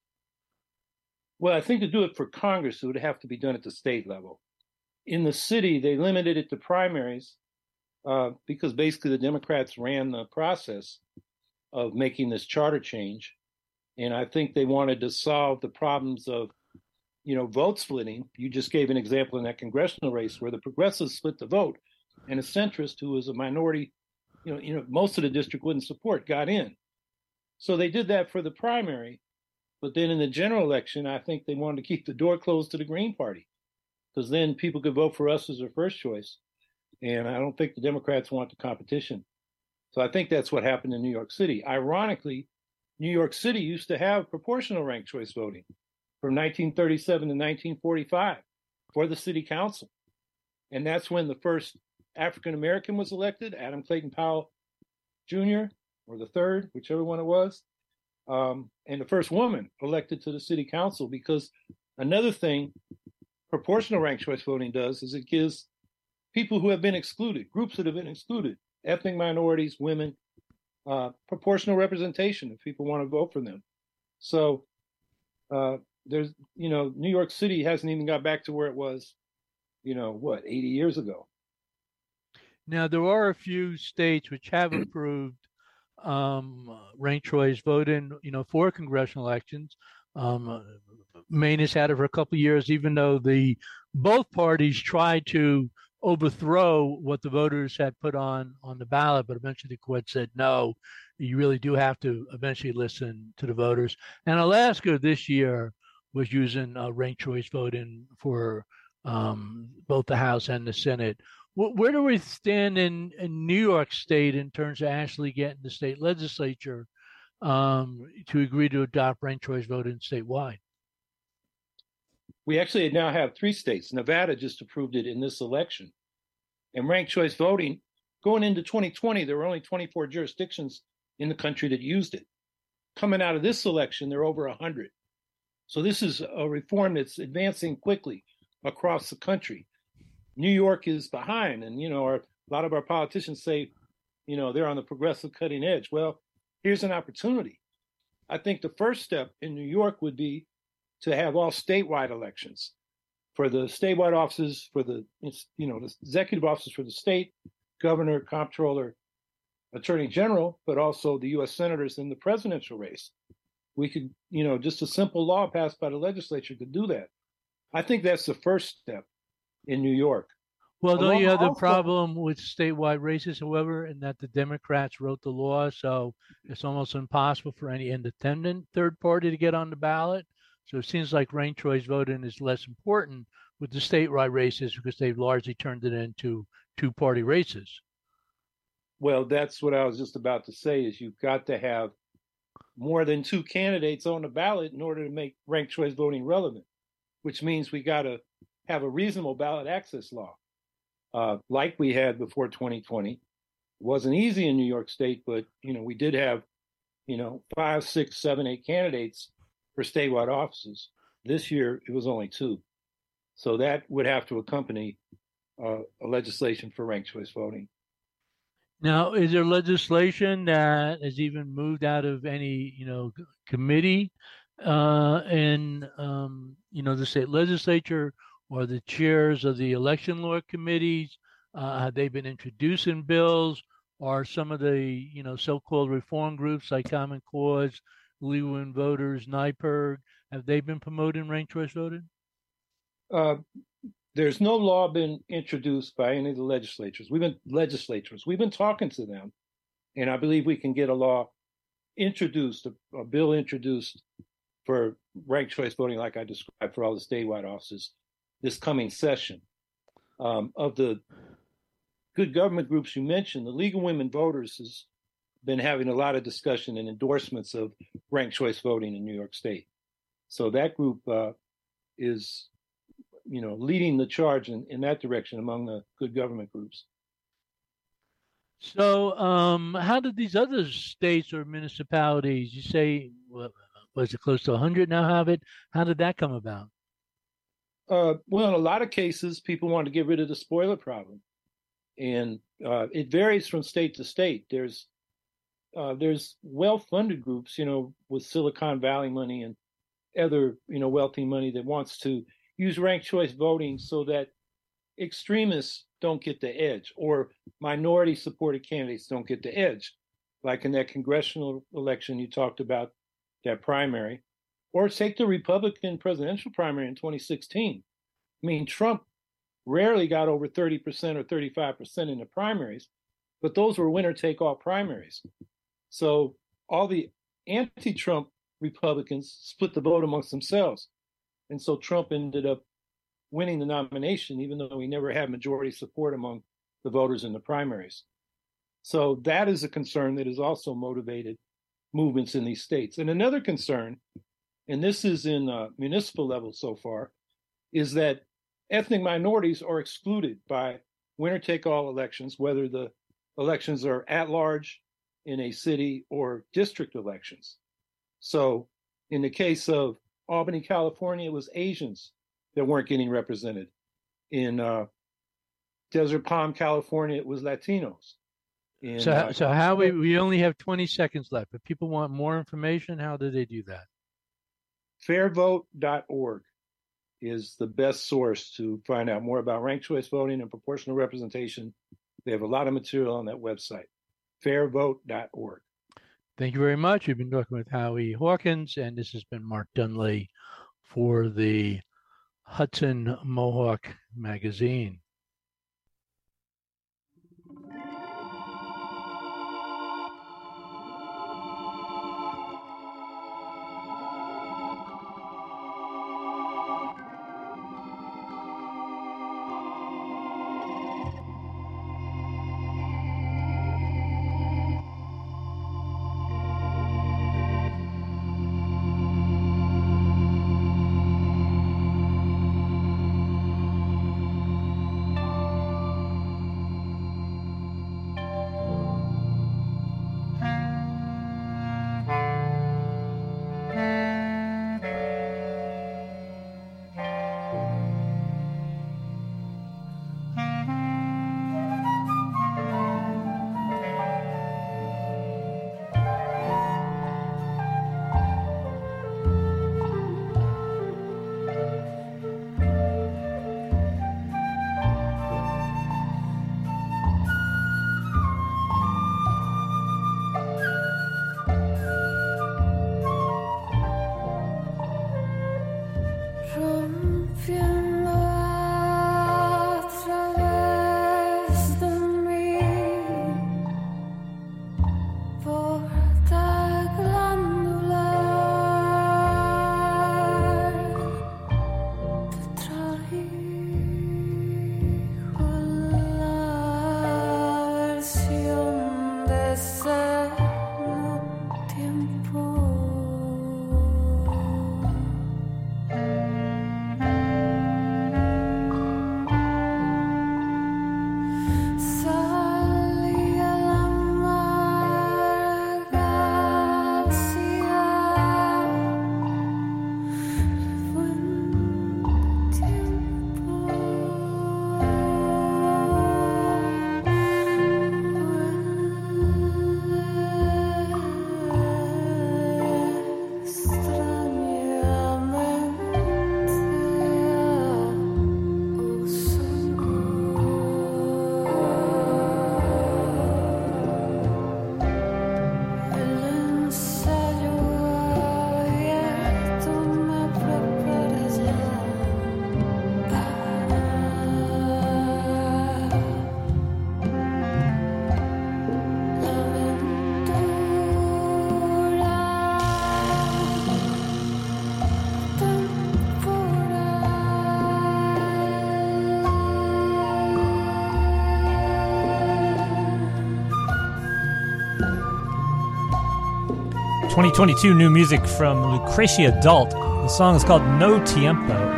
Well, I think to do it for Congress, it would have to be done at the state level. In the city, they limited it to primaries because basically the Democrats ran the process of making this charter change. And I think they wanted to solve the problems of, vote splitting. You just gave an example in that congressional race where the progressives split the vote and a centrist who was a minority, most of the district wouldn't support, got in. So they did that for the primary. But then in the general election, I think they wanted to keep the door closed to the Green Party because then people could vote for us as their first choice. And I don't think the Democrats want the competition. So I think that's what happened in New York City. Ironically, New York City used to have proportional ranked choice voting from 1937 to 1945 for the city council. And that's when the first African-American was elected, Adam Clayton Powell Jr., or the third, whichever one it was. And the first woman elected to the city council, because another thing proportional ranked choice voting does is it gives people who have been excluded, groups that have been excluded, ethnic minorities, women, proportional representation if people want to vote for them. So there's, New York City hasn't even got back to where it was, 80 years ago. Now, there are a few states which have approved ranked choice voting, for congressional elections. Maine has had it for a couple of years, even though both parties tried to overthrow what the voters had put on the ballot, but eventually the court said, no, you really do have to eventually listen to the voters. And Alaska this year was using ranked choice voting for both the House and the Senate. Where do we stand in New York State in terms of actually getting the state legislature to agree to adopt ranked choice voting statewide? We actually now have 3 states. Nevada just approved it in this election. And ranked choice voting, going into 2020, there were only 24 jurisdictions in the country that used it. Coming out of this election, there are over 100. So this is a reform that's advancing quickly across the country. New York is behind, and a lot of our politicians say, they're on the progressive cutting edge. Well, here's an opportunity. I think the first step in New York would be to have all statewide elections for the statewide offices, for the the executive offices for the state, governor, comptroller, attorney general, but also the U.S. senators in the presidential race. We could, just a simple law passed by the legislature could do that. I think that's the first step in New York. Well, don't you have the problem with statewide races, however, in that the Democrats wrote the law, so it's almost impossible for any independent third party to get on the ballot? So it seems like ranked choice voting is less important with the statewide races because they've largely turned it into two-party races. Well, that's what I was just about to say, is you've got to have more than 2 candidates on the ballot in order to make ranked choice voting relevant, which means we got to have a reasonable ballot access law, like we had before 2020. It wasn't easy in New York State, but, we did have, 5, 6, 7, 8 candidates for statewide offices. This year, it was only 2. So that would have to accompany a legislation for ranked choice voting. Now, is there legislation that has even moved out of any, committee in, the state legislature or the chairs of the election law committees? Have they been introducing bills? Or some of the, so-called reform groups like Common Cause, Legal and Voters, NYPIRG, have they been promoting ranked choice voting? There's no law been introduced by any of the legislators. We've been talking to them, and I believe we can get a law introduced, a bill introduced for ranked choice voting, like I described, for all the statewide offices this coming session. Of the good government groups you mentioned, the League of Women Voters has been having a lot of discussion and endorsements of ranked choice voting in New York State. So that group is, leading the charge in that direction among the good government groups. So, how did these other states or municipalities, you say, was it close to 100 now have it? How did that come about? Well, in a lot of cases, people want to get rid of the spoiler problem. And it varies from state to state. There's well-funded groups, with Silicon Valley money and other, wealthy money that wants to use ranked choice voting so that extremists don't get the edge, or minority-supported candidates don't get the edge, like in that congressional election you talked about, that primary, or take the Republican presidential primary in 2016. I mean, Trump rarely got over 30% or 35% in the primaries, but those were winner-take-all primaries. So all the anti-Trump Republicans split the vote amongst themselves. And so Trump ended up winning the nomination, even though he never had majority support among the voters in the primaries. So that is a concern that has also motivated movements in these states. And another concern, and this is in municipal level so far, is that ethnic minorities are excluded by winner-take-all elections, whether the elections are at large in a city or district elections. So in the case of Albany, California, it was Asians that weren't getting represented. In Desert Palm, California, it was Latinos. So how we only have 20 seconds left. If people want more information, how do they do that? Fairvote.org is the best source to find out more about ranked choice voting and proportional representation. They have a lot of material on that website, fairvote.org. Thank you very much. We've been talking with Howie Hawkins, and this has been Mark Dunley for the Hudson Mohawk Magazine. 2022 new music from Lucrecia Dalt. The song is called No Tiempo.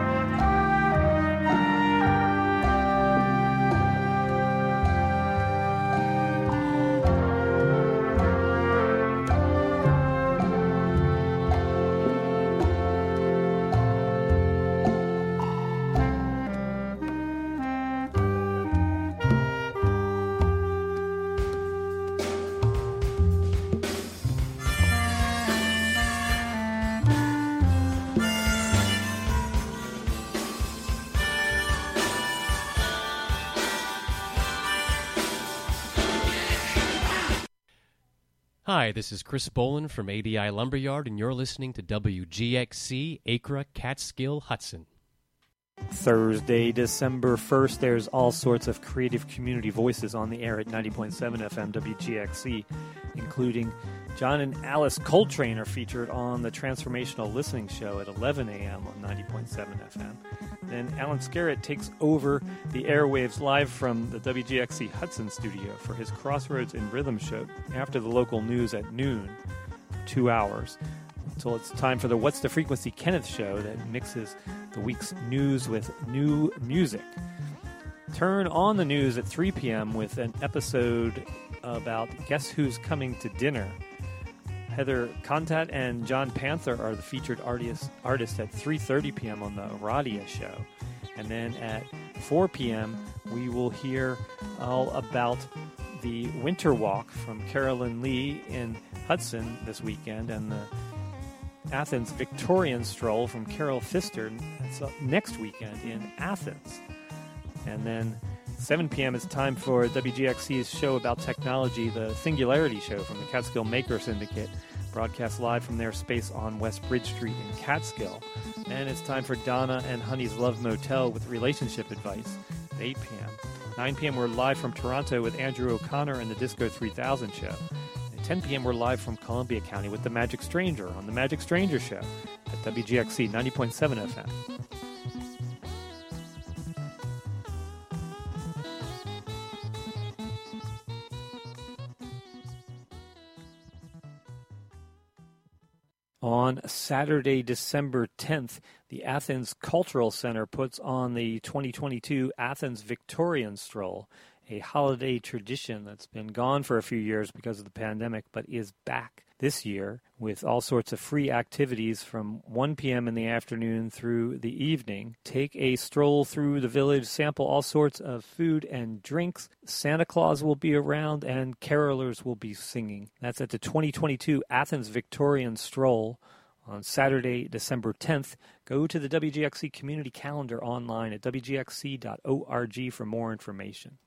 Hi, this is Chris Boland from ADI Lumberyard, and you're listening to WGXC, Acra, Catskill, Hudson. Thursday, December 1st, there's all sorts of creative community voices on the air at 90.7 FM WGXC, including John and Alice Coltrane are featured on the Transformational Listening Show at 11 a.m. on 90.7 FM. Then Alan Scarrett takes over the airwaves live from the WGXC Hudson studio for his Crossroads in Rhythm show after the local news at noon for 2 hours. Until it's time for the What's the Frequency Kenneth show that mixes the week's news with new music. Turn on the news at 3 p.m. with an episode about Guess Who's Coming to Dinner. Heather Contat and John Panther are the featured artists at 3:30 p.m. on the Radia show. And then at 4 p.m. we will hear all about the Winter Walk from Carolyn Lee in Hudson this weekend and the Athens Victorian Stroll from Carol Pfister next weekend in Athens. And then 7 p.m. is time for WGXC's show about technology, the Singularity Show from the Catskill Maker Syndicate, broadcast live from their space on West Bridge Street in Catskill. And it's time for Donna and Honey's Love Motel with relationship advice at 8 p.m. 9 p.m. we're live from Toronto with Andrew O'Connor and the Disco 3000 show. At 10 p.m. we're live from Columbia County with The Magic Stranger on The Magic Stranger Show at WGXC 90.7 FM. On Saturday, December 10th, the Athens Cultural Center puts on the 2022 Athens Victorian Stroll, a holiday tradition that's been gone for a few years because of the pandemic, but is back this year with all sorts of free activities from 1 p.m. in the afternoon through the evening. Take a stroll through the village, sample all sorts of food and drinks. Santa Claus will be around and carolers will be singing. That's at the 2022 Athens Victorian Stroll on Saturday, December 10th. Go to the WGXC community calendar online at wgxc.org for more information.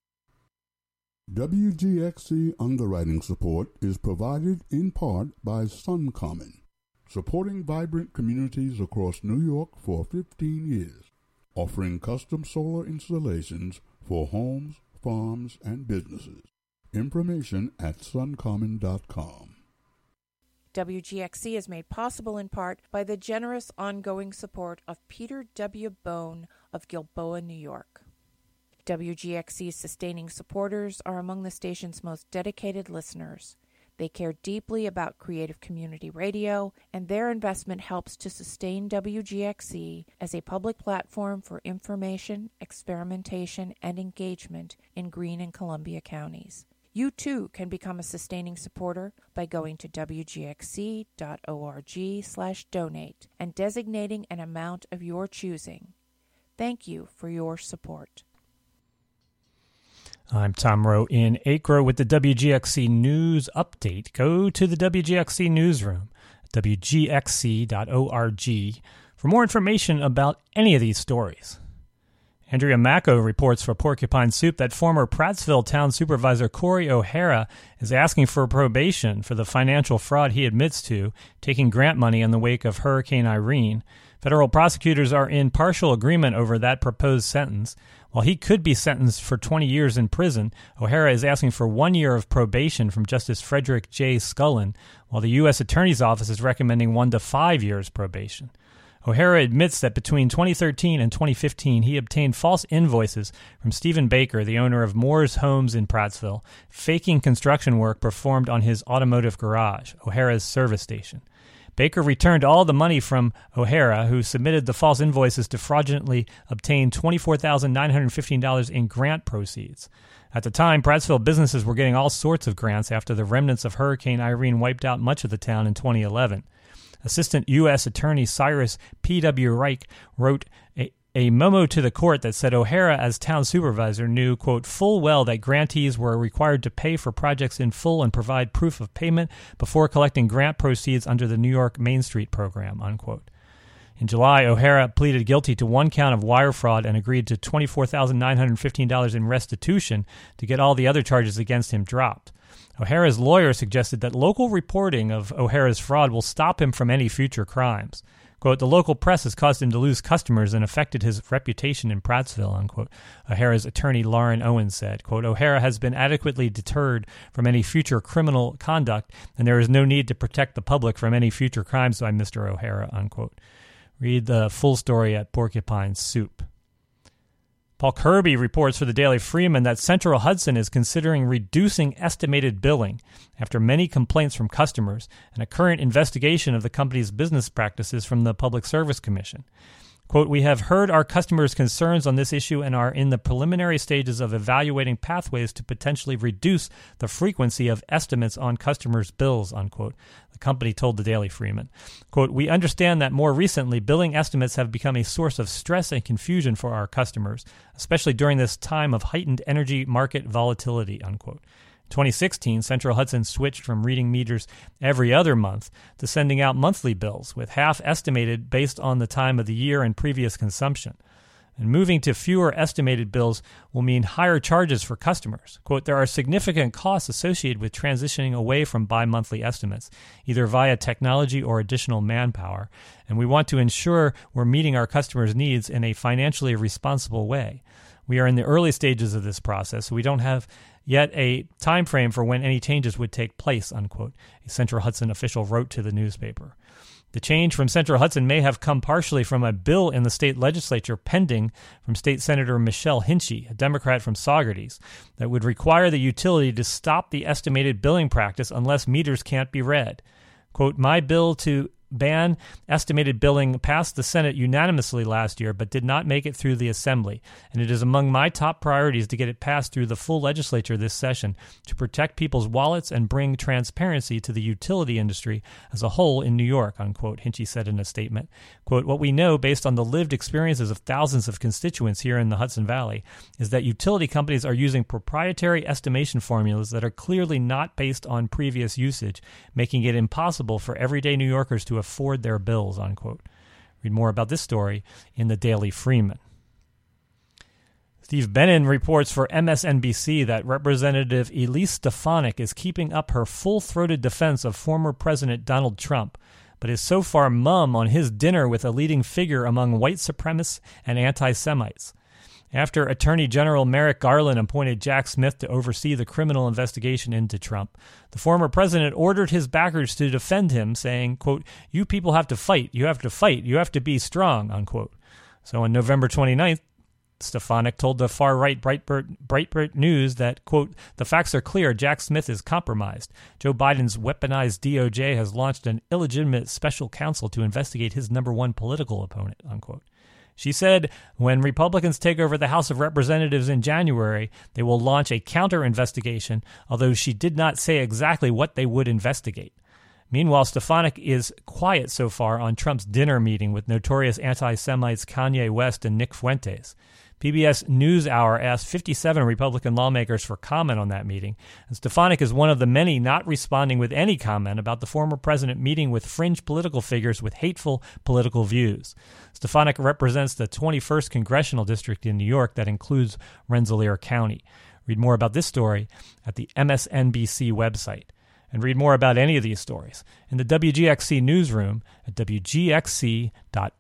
WGXC underwriting support is provided in part by SunCommon, supporting vibrant communities across New York for 15 years, offering custom solar installations for homes, farms, and businesses. Information at suncommon.com. WGXC is made possible in part by the generous ongoing support of Peter W. Bone of Gilboa, New York. WGXC's sustaining supporters are among the station's most dedicated listeners. They care deeply about creative community radio, and their investment helps to sustain WGXC as a public platform for information, experimentation, and engagement in Greene and Columbia counties. You too can become a sustaining supporter by going to wgxc.org/donate and designating an amount of your choosing. Thank you for your support. I'm Tom Rowe in Acra with the WGXC News Update. Go to the WGXC Newsroom, wgxc.org, for more information about any of these stories. Andrea Macco reports for Porcupine Soup that former Prattsville Town Supervisor Corey O'Hara is asking for probation for the financial fraud he admits to, taking grant money in the wake of Hurricane Irene. Federal prosecutors are in partial agreement over that proposed sentence. While he could be sentenced for 20 years in prison, O'Hara is asking for 1 year of probation from Justice Frederick J. Scullin, while the U.S. Attorney's Office is recommending 1 to 5 years probation. O'Hara admits that between 2013 and 2015, he obtained false invoices from Stephen Baker, the owner of Moore's Homes in Prattsville, faking construction work performed on his automotive garage, O'Hara's service station. Baker returned all the money from O'Hara, who submitted the false invoices to fraudulently obtain $24,915 in grant proceeds. At the time, Prattsville businesses were getting all sorts of grants after the remnants of Hurricane Irene wiped out much of the town in 2011. Assistant U.S. Attorney Cyrus P.W. Reich wrote a memo to the court that said O'Hara, as town supervisor, knew, quote, full well that grantees were required to pay for projects in full and provide proof of payment before collecting grant proceeds under the New York Main Street program, unquote. In July, O'Hara pleaded guilty to one count of wire fraud and agreed to $24,915 in restitution to get all the other charges against him dropped. O'Hara's lawyer suggested that local reporting of O'Hara's fraud will stop him from any future crimes. Quote, the local press has caused him to lose customers and affected his reputation in Prattsville, unquote. O'Hara's attorney Lauren Owens said, quote, O'Hara has been adequately deterred from any future criminal conduct, and there is no need to protect the public from any future crimes by Mr. O'Hara, unquote. Read the full story at Porcupine Soup. Paul Kirby reports for the Daily Freeman that Central Hudson is considering reducing estimated billing after many complaints from customers and a current investigation of the company's business practices from the Public Service Commission. Quote, we have heard our customers' concerns on this issue and are in the preliminary stages of evaluating pathways to potentially reduce the frequency of estimates on customers' bills, unquote. The company told the Daily Freeman. Quote, we understand that more recently billing estimates have become a source of stress and confusion for our customers, especially during this time of heightened energy market volatility, unquote. 2016, Central Hudson switched from reading meters every other month to sending out monthly bills, with half estimated based on the time of the year and previous consumption. And moving to fewer estimated bills will mean higher charges for customers. Quote, there are significant costs associated with transitioning away from bi-monthly estimates, either via technology or additional manpower, and we want to ensure we're meeting our customers' needs in a financially responsible way. We are in the early stages of this process, so we don't have yet a time frame for when any changes would take place, unquote, a Central Hudson official wrote to the newspaper. The change from Central Hudson may have come partially from a bill in the state legislature pending from State Senator Michelle Hinchey, a Democrat from Saugerties, that would require the utility to stop the estimated billing practice unless meters can't be read. Quote, my bill to ban estimated billing passed the Senate unanimously last year but did not make it through the Assembly, and it is among my top priorities to get it passed through the full legislature this session to protect people's wallets and bring transparency to the utility industry as a whole in New York, unquote, Hinchey said in a statement. Quote, what we know based on the lived experiences of thousands of constituents here in the Hudson Valley is that utility companies are using proprietary estimation formulas that are clearly not based on previous usage, making it impossible for everyday New Yorkers to afford their bills, unquote. Read more about this story in the Daily Freeman. Steve Bannon reports for MSNBC that Representative Elise Stefanik is keeping up her full-throated defense of former President Donald Trump, but is so far mum on his dinner with a leading figure among white supremacists and anti-Semites. After Attorney General Merrick Garland appointed Jack Smith to oversee the criminal investigation into Trump, the former president ordered his backers to defend him, saying, quote, you people have to fight, you have to fight, you have to be strong, unquote. So on November 29th, Stefanik told the far-right Breitbart News that, quote, the facts are clear, Jack Smith is compromised. Joe Biden's weaponized DOJ has launched an illegitimate special counsel to investigate his number one political opponent, unquote. She said when Republicans take over the House of Representatives in January, they will launch a counter-investigation, although she did not say exactly what they would investigate. Meanwhile, Stefanik is quiet so far on Trump's dinner meeting with notorious anti-Semites Kanye West and Nick Fuentes. PBS NewsHour asked 57 Republican lawmakers for comment on that meeting, and Stefanik is one of the many not responding with any comment about the former president meeting with fringe political figures with hateful political views. Stefanik represents the 21st Congressional District in New York that includes Rensselaer County. Read more about this story at the MSNBC website. And read more about any of these stories in the WGXC newsroom at WGXC.org.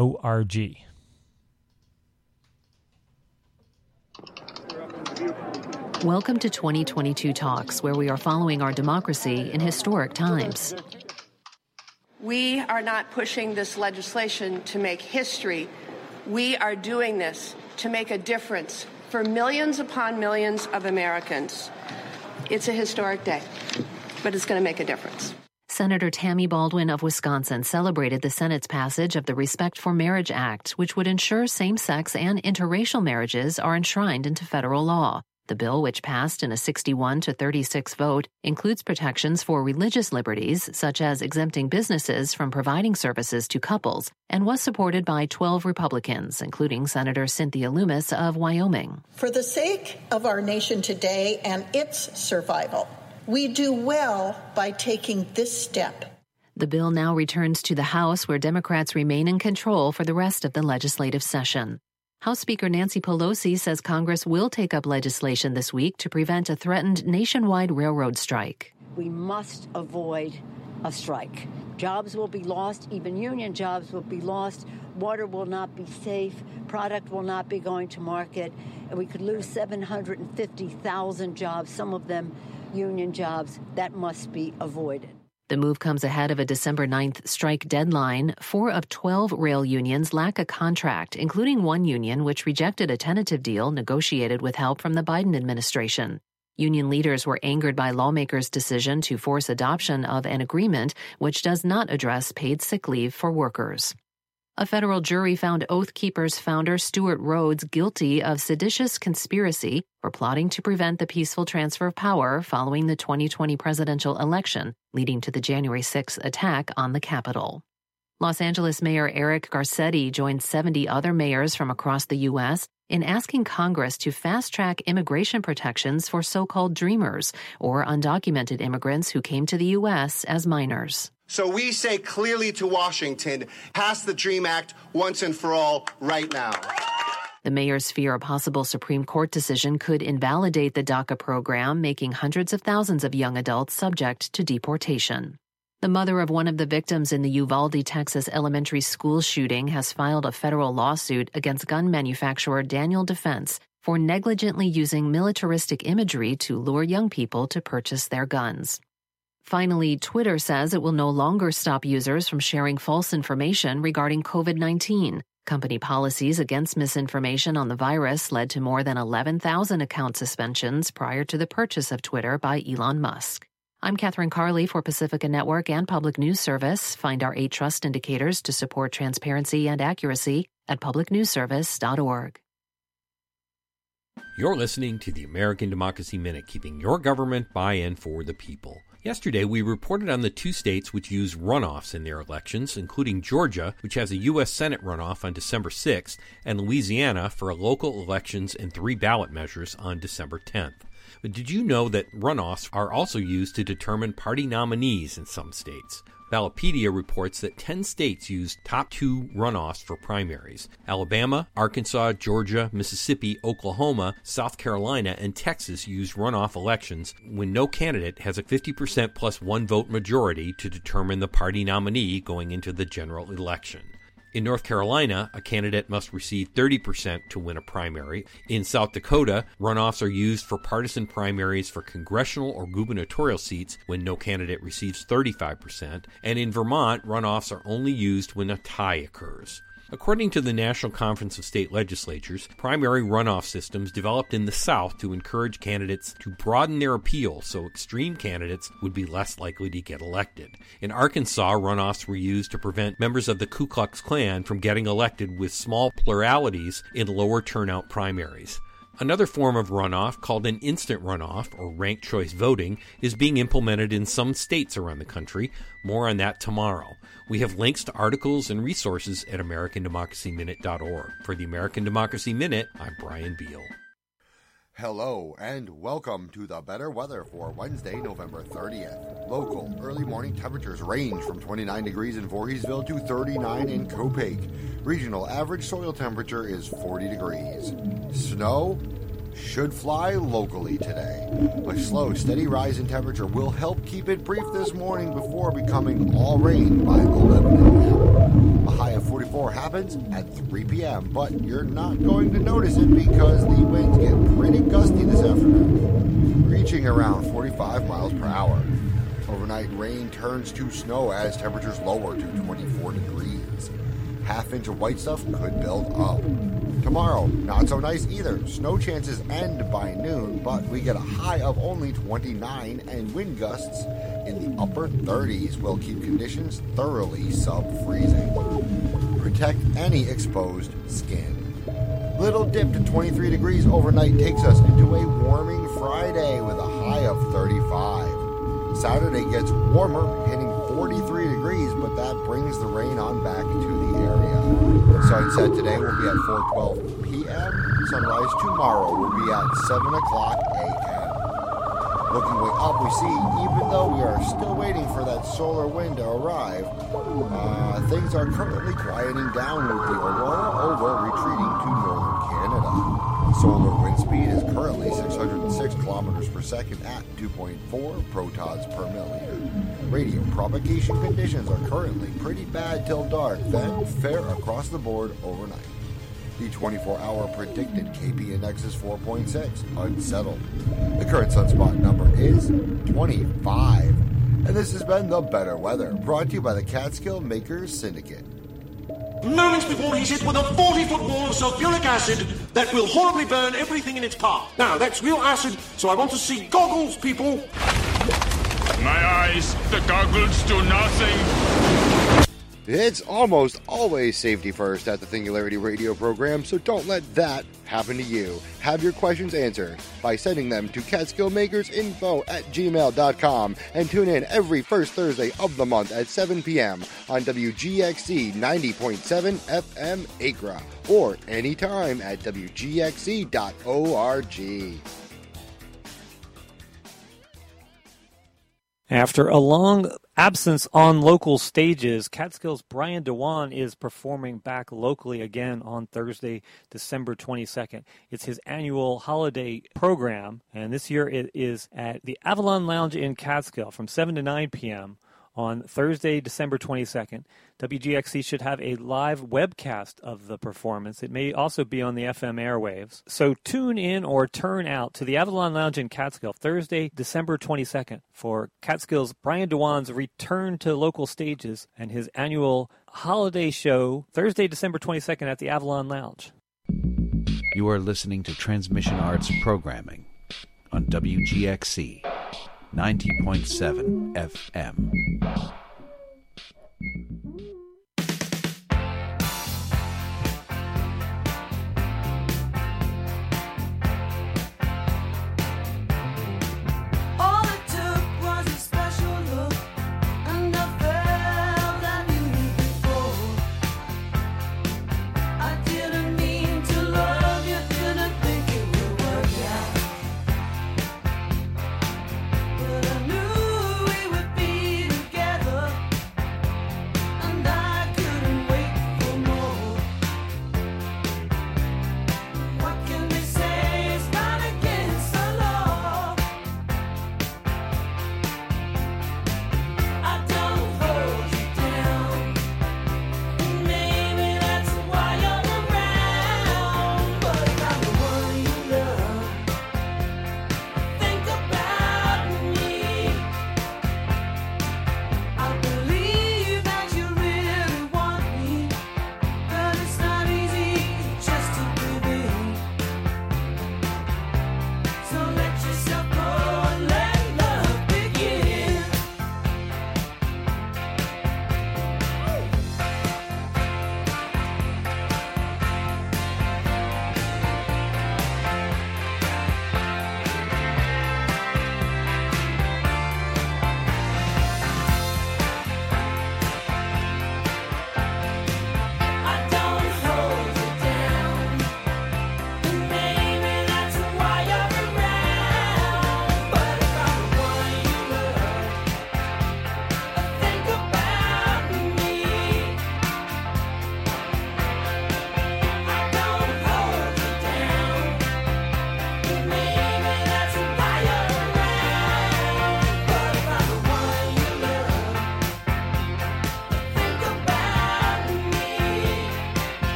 Welcome to 2022 Talks, where we are following our democracy in historic times. We are not pushing this legislation to make history. We are doing this to make a difference for millions upon millions of Americans. It's a historic day, but it's going to make a difference. Senator Tammy Baldwin of Wisconsin celebrated the Senate's passage of the Respect for Marriage Act, which would ensure same-sex and interracial marriages are enshrined into federal law. The bill, which passed in a 61-36 vote, includes protections for religious liberties, such as exempting businesses from providing services to couples, and was supported by 12 Republicans, including Senator Cynthia Lummis of Wyoming. For the sake of our nation today and its survival, we do well by taking this step. The bill now returns to the House, where Democrats remain in control for the rest of the legislative session. House Speaker Nancy Pelosi says Congress will take up legislation this week to prevent a threatened nationwide railroad strike. We must avoid a strike. Jobs will be lost, even union jobs will be lost. Water will not be safe, product will not be going to market, and we could lose 750,000 jobs, some of them union jobs. That must be avoided. The move comes ahead of a December 9th strike deadline. 4 of 12 rail unions lack a contract, including one union which rejected a tentative deal negotiated with help from the Biden administration. Union leaders were angered by lawmakers' decision to force adoption of an agreement which does not address paid sick leave for workers. A federal jury found Oath Keepers founder Stuart Rhodes guilty of seditious conspiracy for plotting to prevent the peaceful transfer of power following the 2020 presidential election, leading to the January 6th attack on the Capitol. Los Angeles Mayor Eric Garcetti joined 70 other mayors from across the U.S. in asking Congress to fast-track immigration protections for so-called dreamers, or undocumented immigrants who came to the U.S. as minors. So we say clearly to Washington, pass the DREAM Act once and for all right now. The mayors fear a possible Supreme Court decision could invalidate the DACA program, making hundreds of thousands of young adults subject to deportation. The mother of one of the victims in the Uvalde, Texas elementary school shooting has filed a federal lawsuit against gun manufacturer Daniel Defense for negligently using militaristic imagery to lure young people to purchase their guns. Finally, Twitter says it will no longer stop users from sharing false information regarding COVID-19. Company policies against misinformation on the virus led to more than 11,000 account suspensions prior to the purchase of Twitter by Elon Musk. I'm Catherine Carley for Pacifica Network and Public News Service. Find our 8 trust indicators to support transparency and accuracy at publicnewsservice.org. You're listening to the American Democracy Minute, keeping your government by and for the people. Yesterday, we reported on the 2 states which use runoffs in their elections, including Georgia, which has a U.S. Senate runoff on December 6th, and Louisiana for local elections and 3 ballot measures on December 10th. But did you know that runoffs are also used to determine party nominees in some states? Ballotpedia reports that 10 states use top 2 runoffs for primaries. Alabama, Arkansas, Georgia, Mississippi, Oklahoma, South Carolina, and Texas use runoff elections when no candidate has a 50% plus 1 vote majority to determine the party nominee going into the general election. In North Carolina, a candidate must receive 30% to win a primary. In South Dakota, runoffs are used for partisan primaries for congressional or gubernatorial seats when no candidate receives 35%. And in Vermont, runoffs are only used when a tie occurs. According to the National Conference of State Legislatures, primary runoff systems developed in the South to encourage candidates to broaden their appeal so extreme candidates would be less likely to get elected. In Arkansas, runoffs were used to prevent members of the Ku Klux Klan from getting elected with small pluralities in lower turnout primaries. Another form of runoff, called an instant runoff, or ranked choice voting, is being implemented in some states around the country. More on that tomorrow. We have links to articles and resources at AmericanDemocracyMinute.org. For the American Democracy Minute, I'm Brian Beal. Hello, and welcome to the better weather for Wednesday, November 30th. Local early morning temperatures range from 29 degrees in Voorheesville to 39 in Copiague. Regional average soil temperature is 40 degrees. Snow should fly locally today. A slow, steady rise in temperature will help keep it brief this morning before becoming all rain by 11 a.m. A high of 44 happens at 3 p.m., but you're not going to notice it because the winds get pretty gusty this afternoon, reaching around 45 miles per hour. Overnight rain turns to snow as temperatures lower to 24 degrees. Half-inch of white stuff could build up. Tomorrow, not so nice either. Snow chances end by noon, but we get a high of only 29 and wind gusts in the upper 30s will keep conditions thoroughly sub-freezing. Protect any exposed skin. Little dip to 23 degrees overnight takes us into a warming Friday with a high of 35. Saturday gets warmer, hitting 43 degrees, but that brings the rain on back to the area. Sunset today will be at 4:12 p.m. Sunrise tomorrow will be at 7 o'clock a.m. Looking way up, we see, even though we are still waiting for that solar wind to arrive, things are currently quieting down with the aurora over retreating to northern Canada. Solar wind speed is currently 606 kilometers per second at 2.4 protons per milliliter. Radio propagation conditions are currently pretty bad till dark, then fair across the board overnight. The 24-hour predicted KP index is 4.6, unsettled. The current sunspot number is 25. And this has been The Better Weather, brought to you by the Catskill Makers Syndicate. Moments before he's hit with a 40-foot wall of sulfuric acid that will horribly burn everything in its path. Now, that's real acid, so I want to see goggles, people. My eyes, the goggles do nothing. It's almost always safety first at the Singularity Radio program, so don't let that happen to you. Have your questions answered by sending them to catskillmakersinfo@gmail.com and tune in every first Thursday of the month at 7 p.m. on WGXC 90.7 FM Acra or anytime at WGXC.org. After a long absence on local stages, Catskill's Brian Dewan is performing back locally again on Thursday, December 22nd. It's his annual holiday program, and this year it is at the Avalon Lounge in Catskill from 7 to 9 p.m. on Thursday, December 22nd. WGXC should have a live webcast of the performance. It may also be on the FM airwaves. So tune in or turn out to the Avalon Lounge in Catskill Thursday, December 22nd for Catskill's Brian Dewan's return to local stages and his annual holiday show Thursday, December 22nd at the Avalon Lounge. You are listening to Transmission Arts programming on WGXC 90.7 FM. Together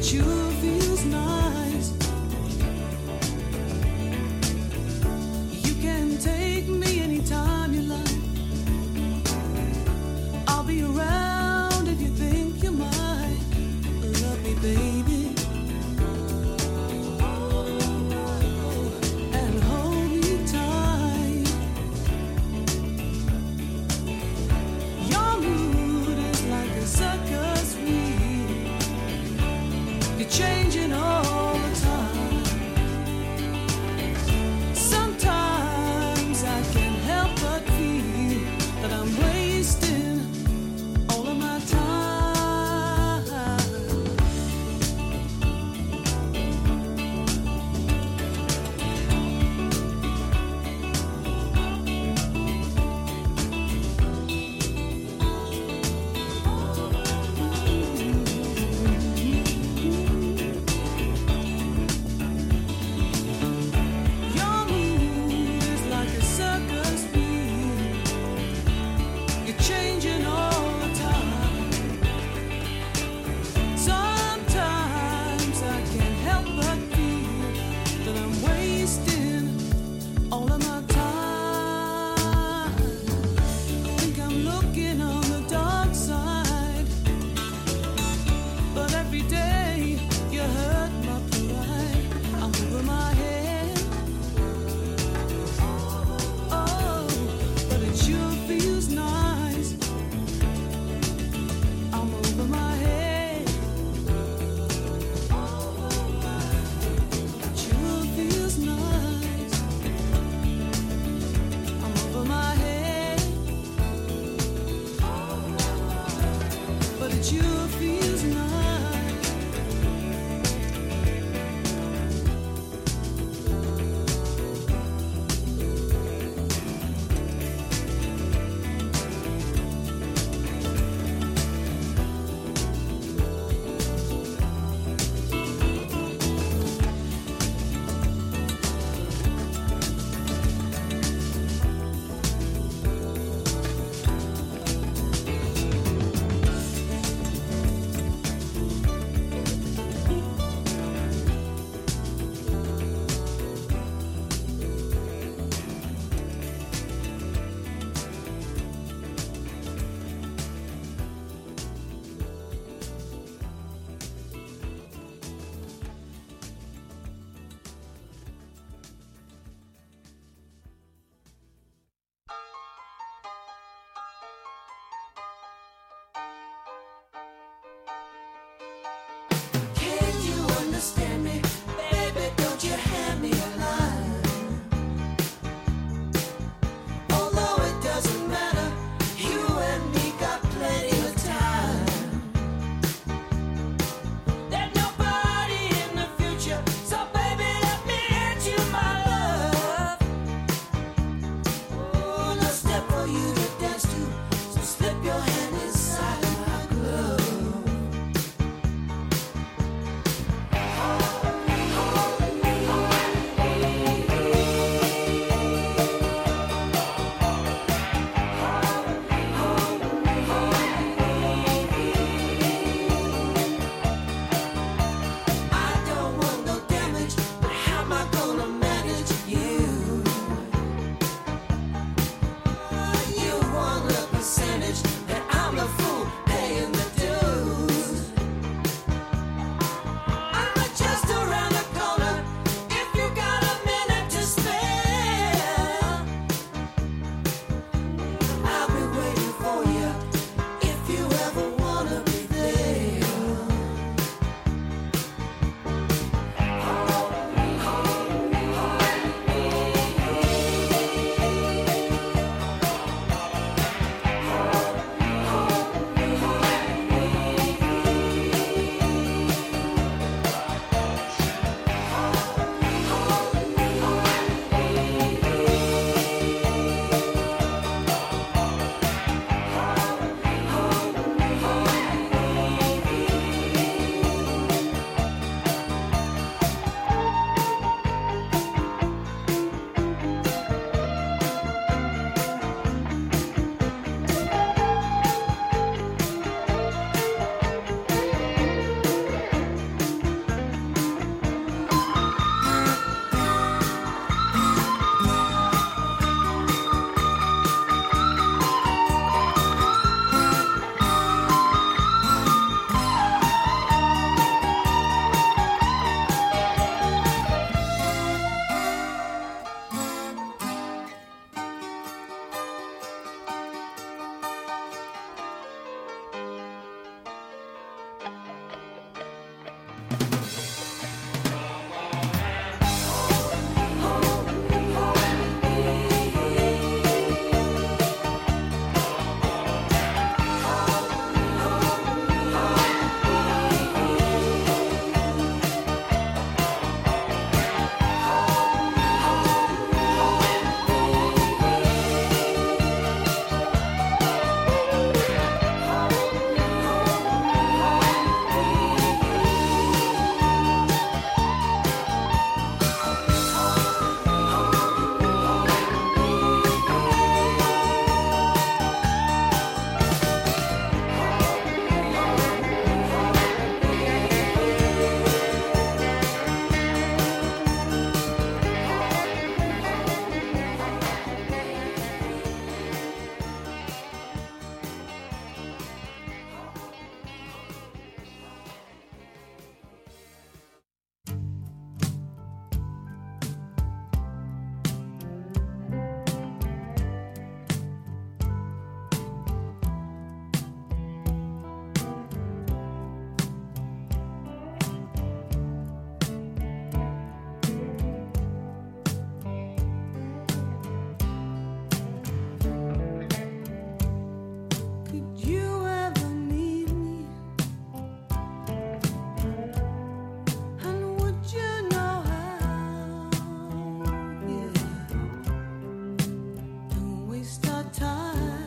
sure feels nice. You can take me anytime you like. I'll be around if you think you might love me, baby. And hold me tight. Your mood is like a circus wheel. You're changing all the time. Sometimes I can't help but feel that I'm wasting all of my time. Your mood is like a circus wheel. You're changing all the time. Sometimes I can't help but feel that I'm wasting all of my time. Think I'm looking on the dark side, but every day you hurt my pride. I'm over my head. Oh, but it sure feels nice. I'm over my head. It sure feels nice. I'm over my head. But it sure feels nice.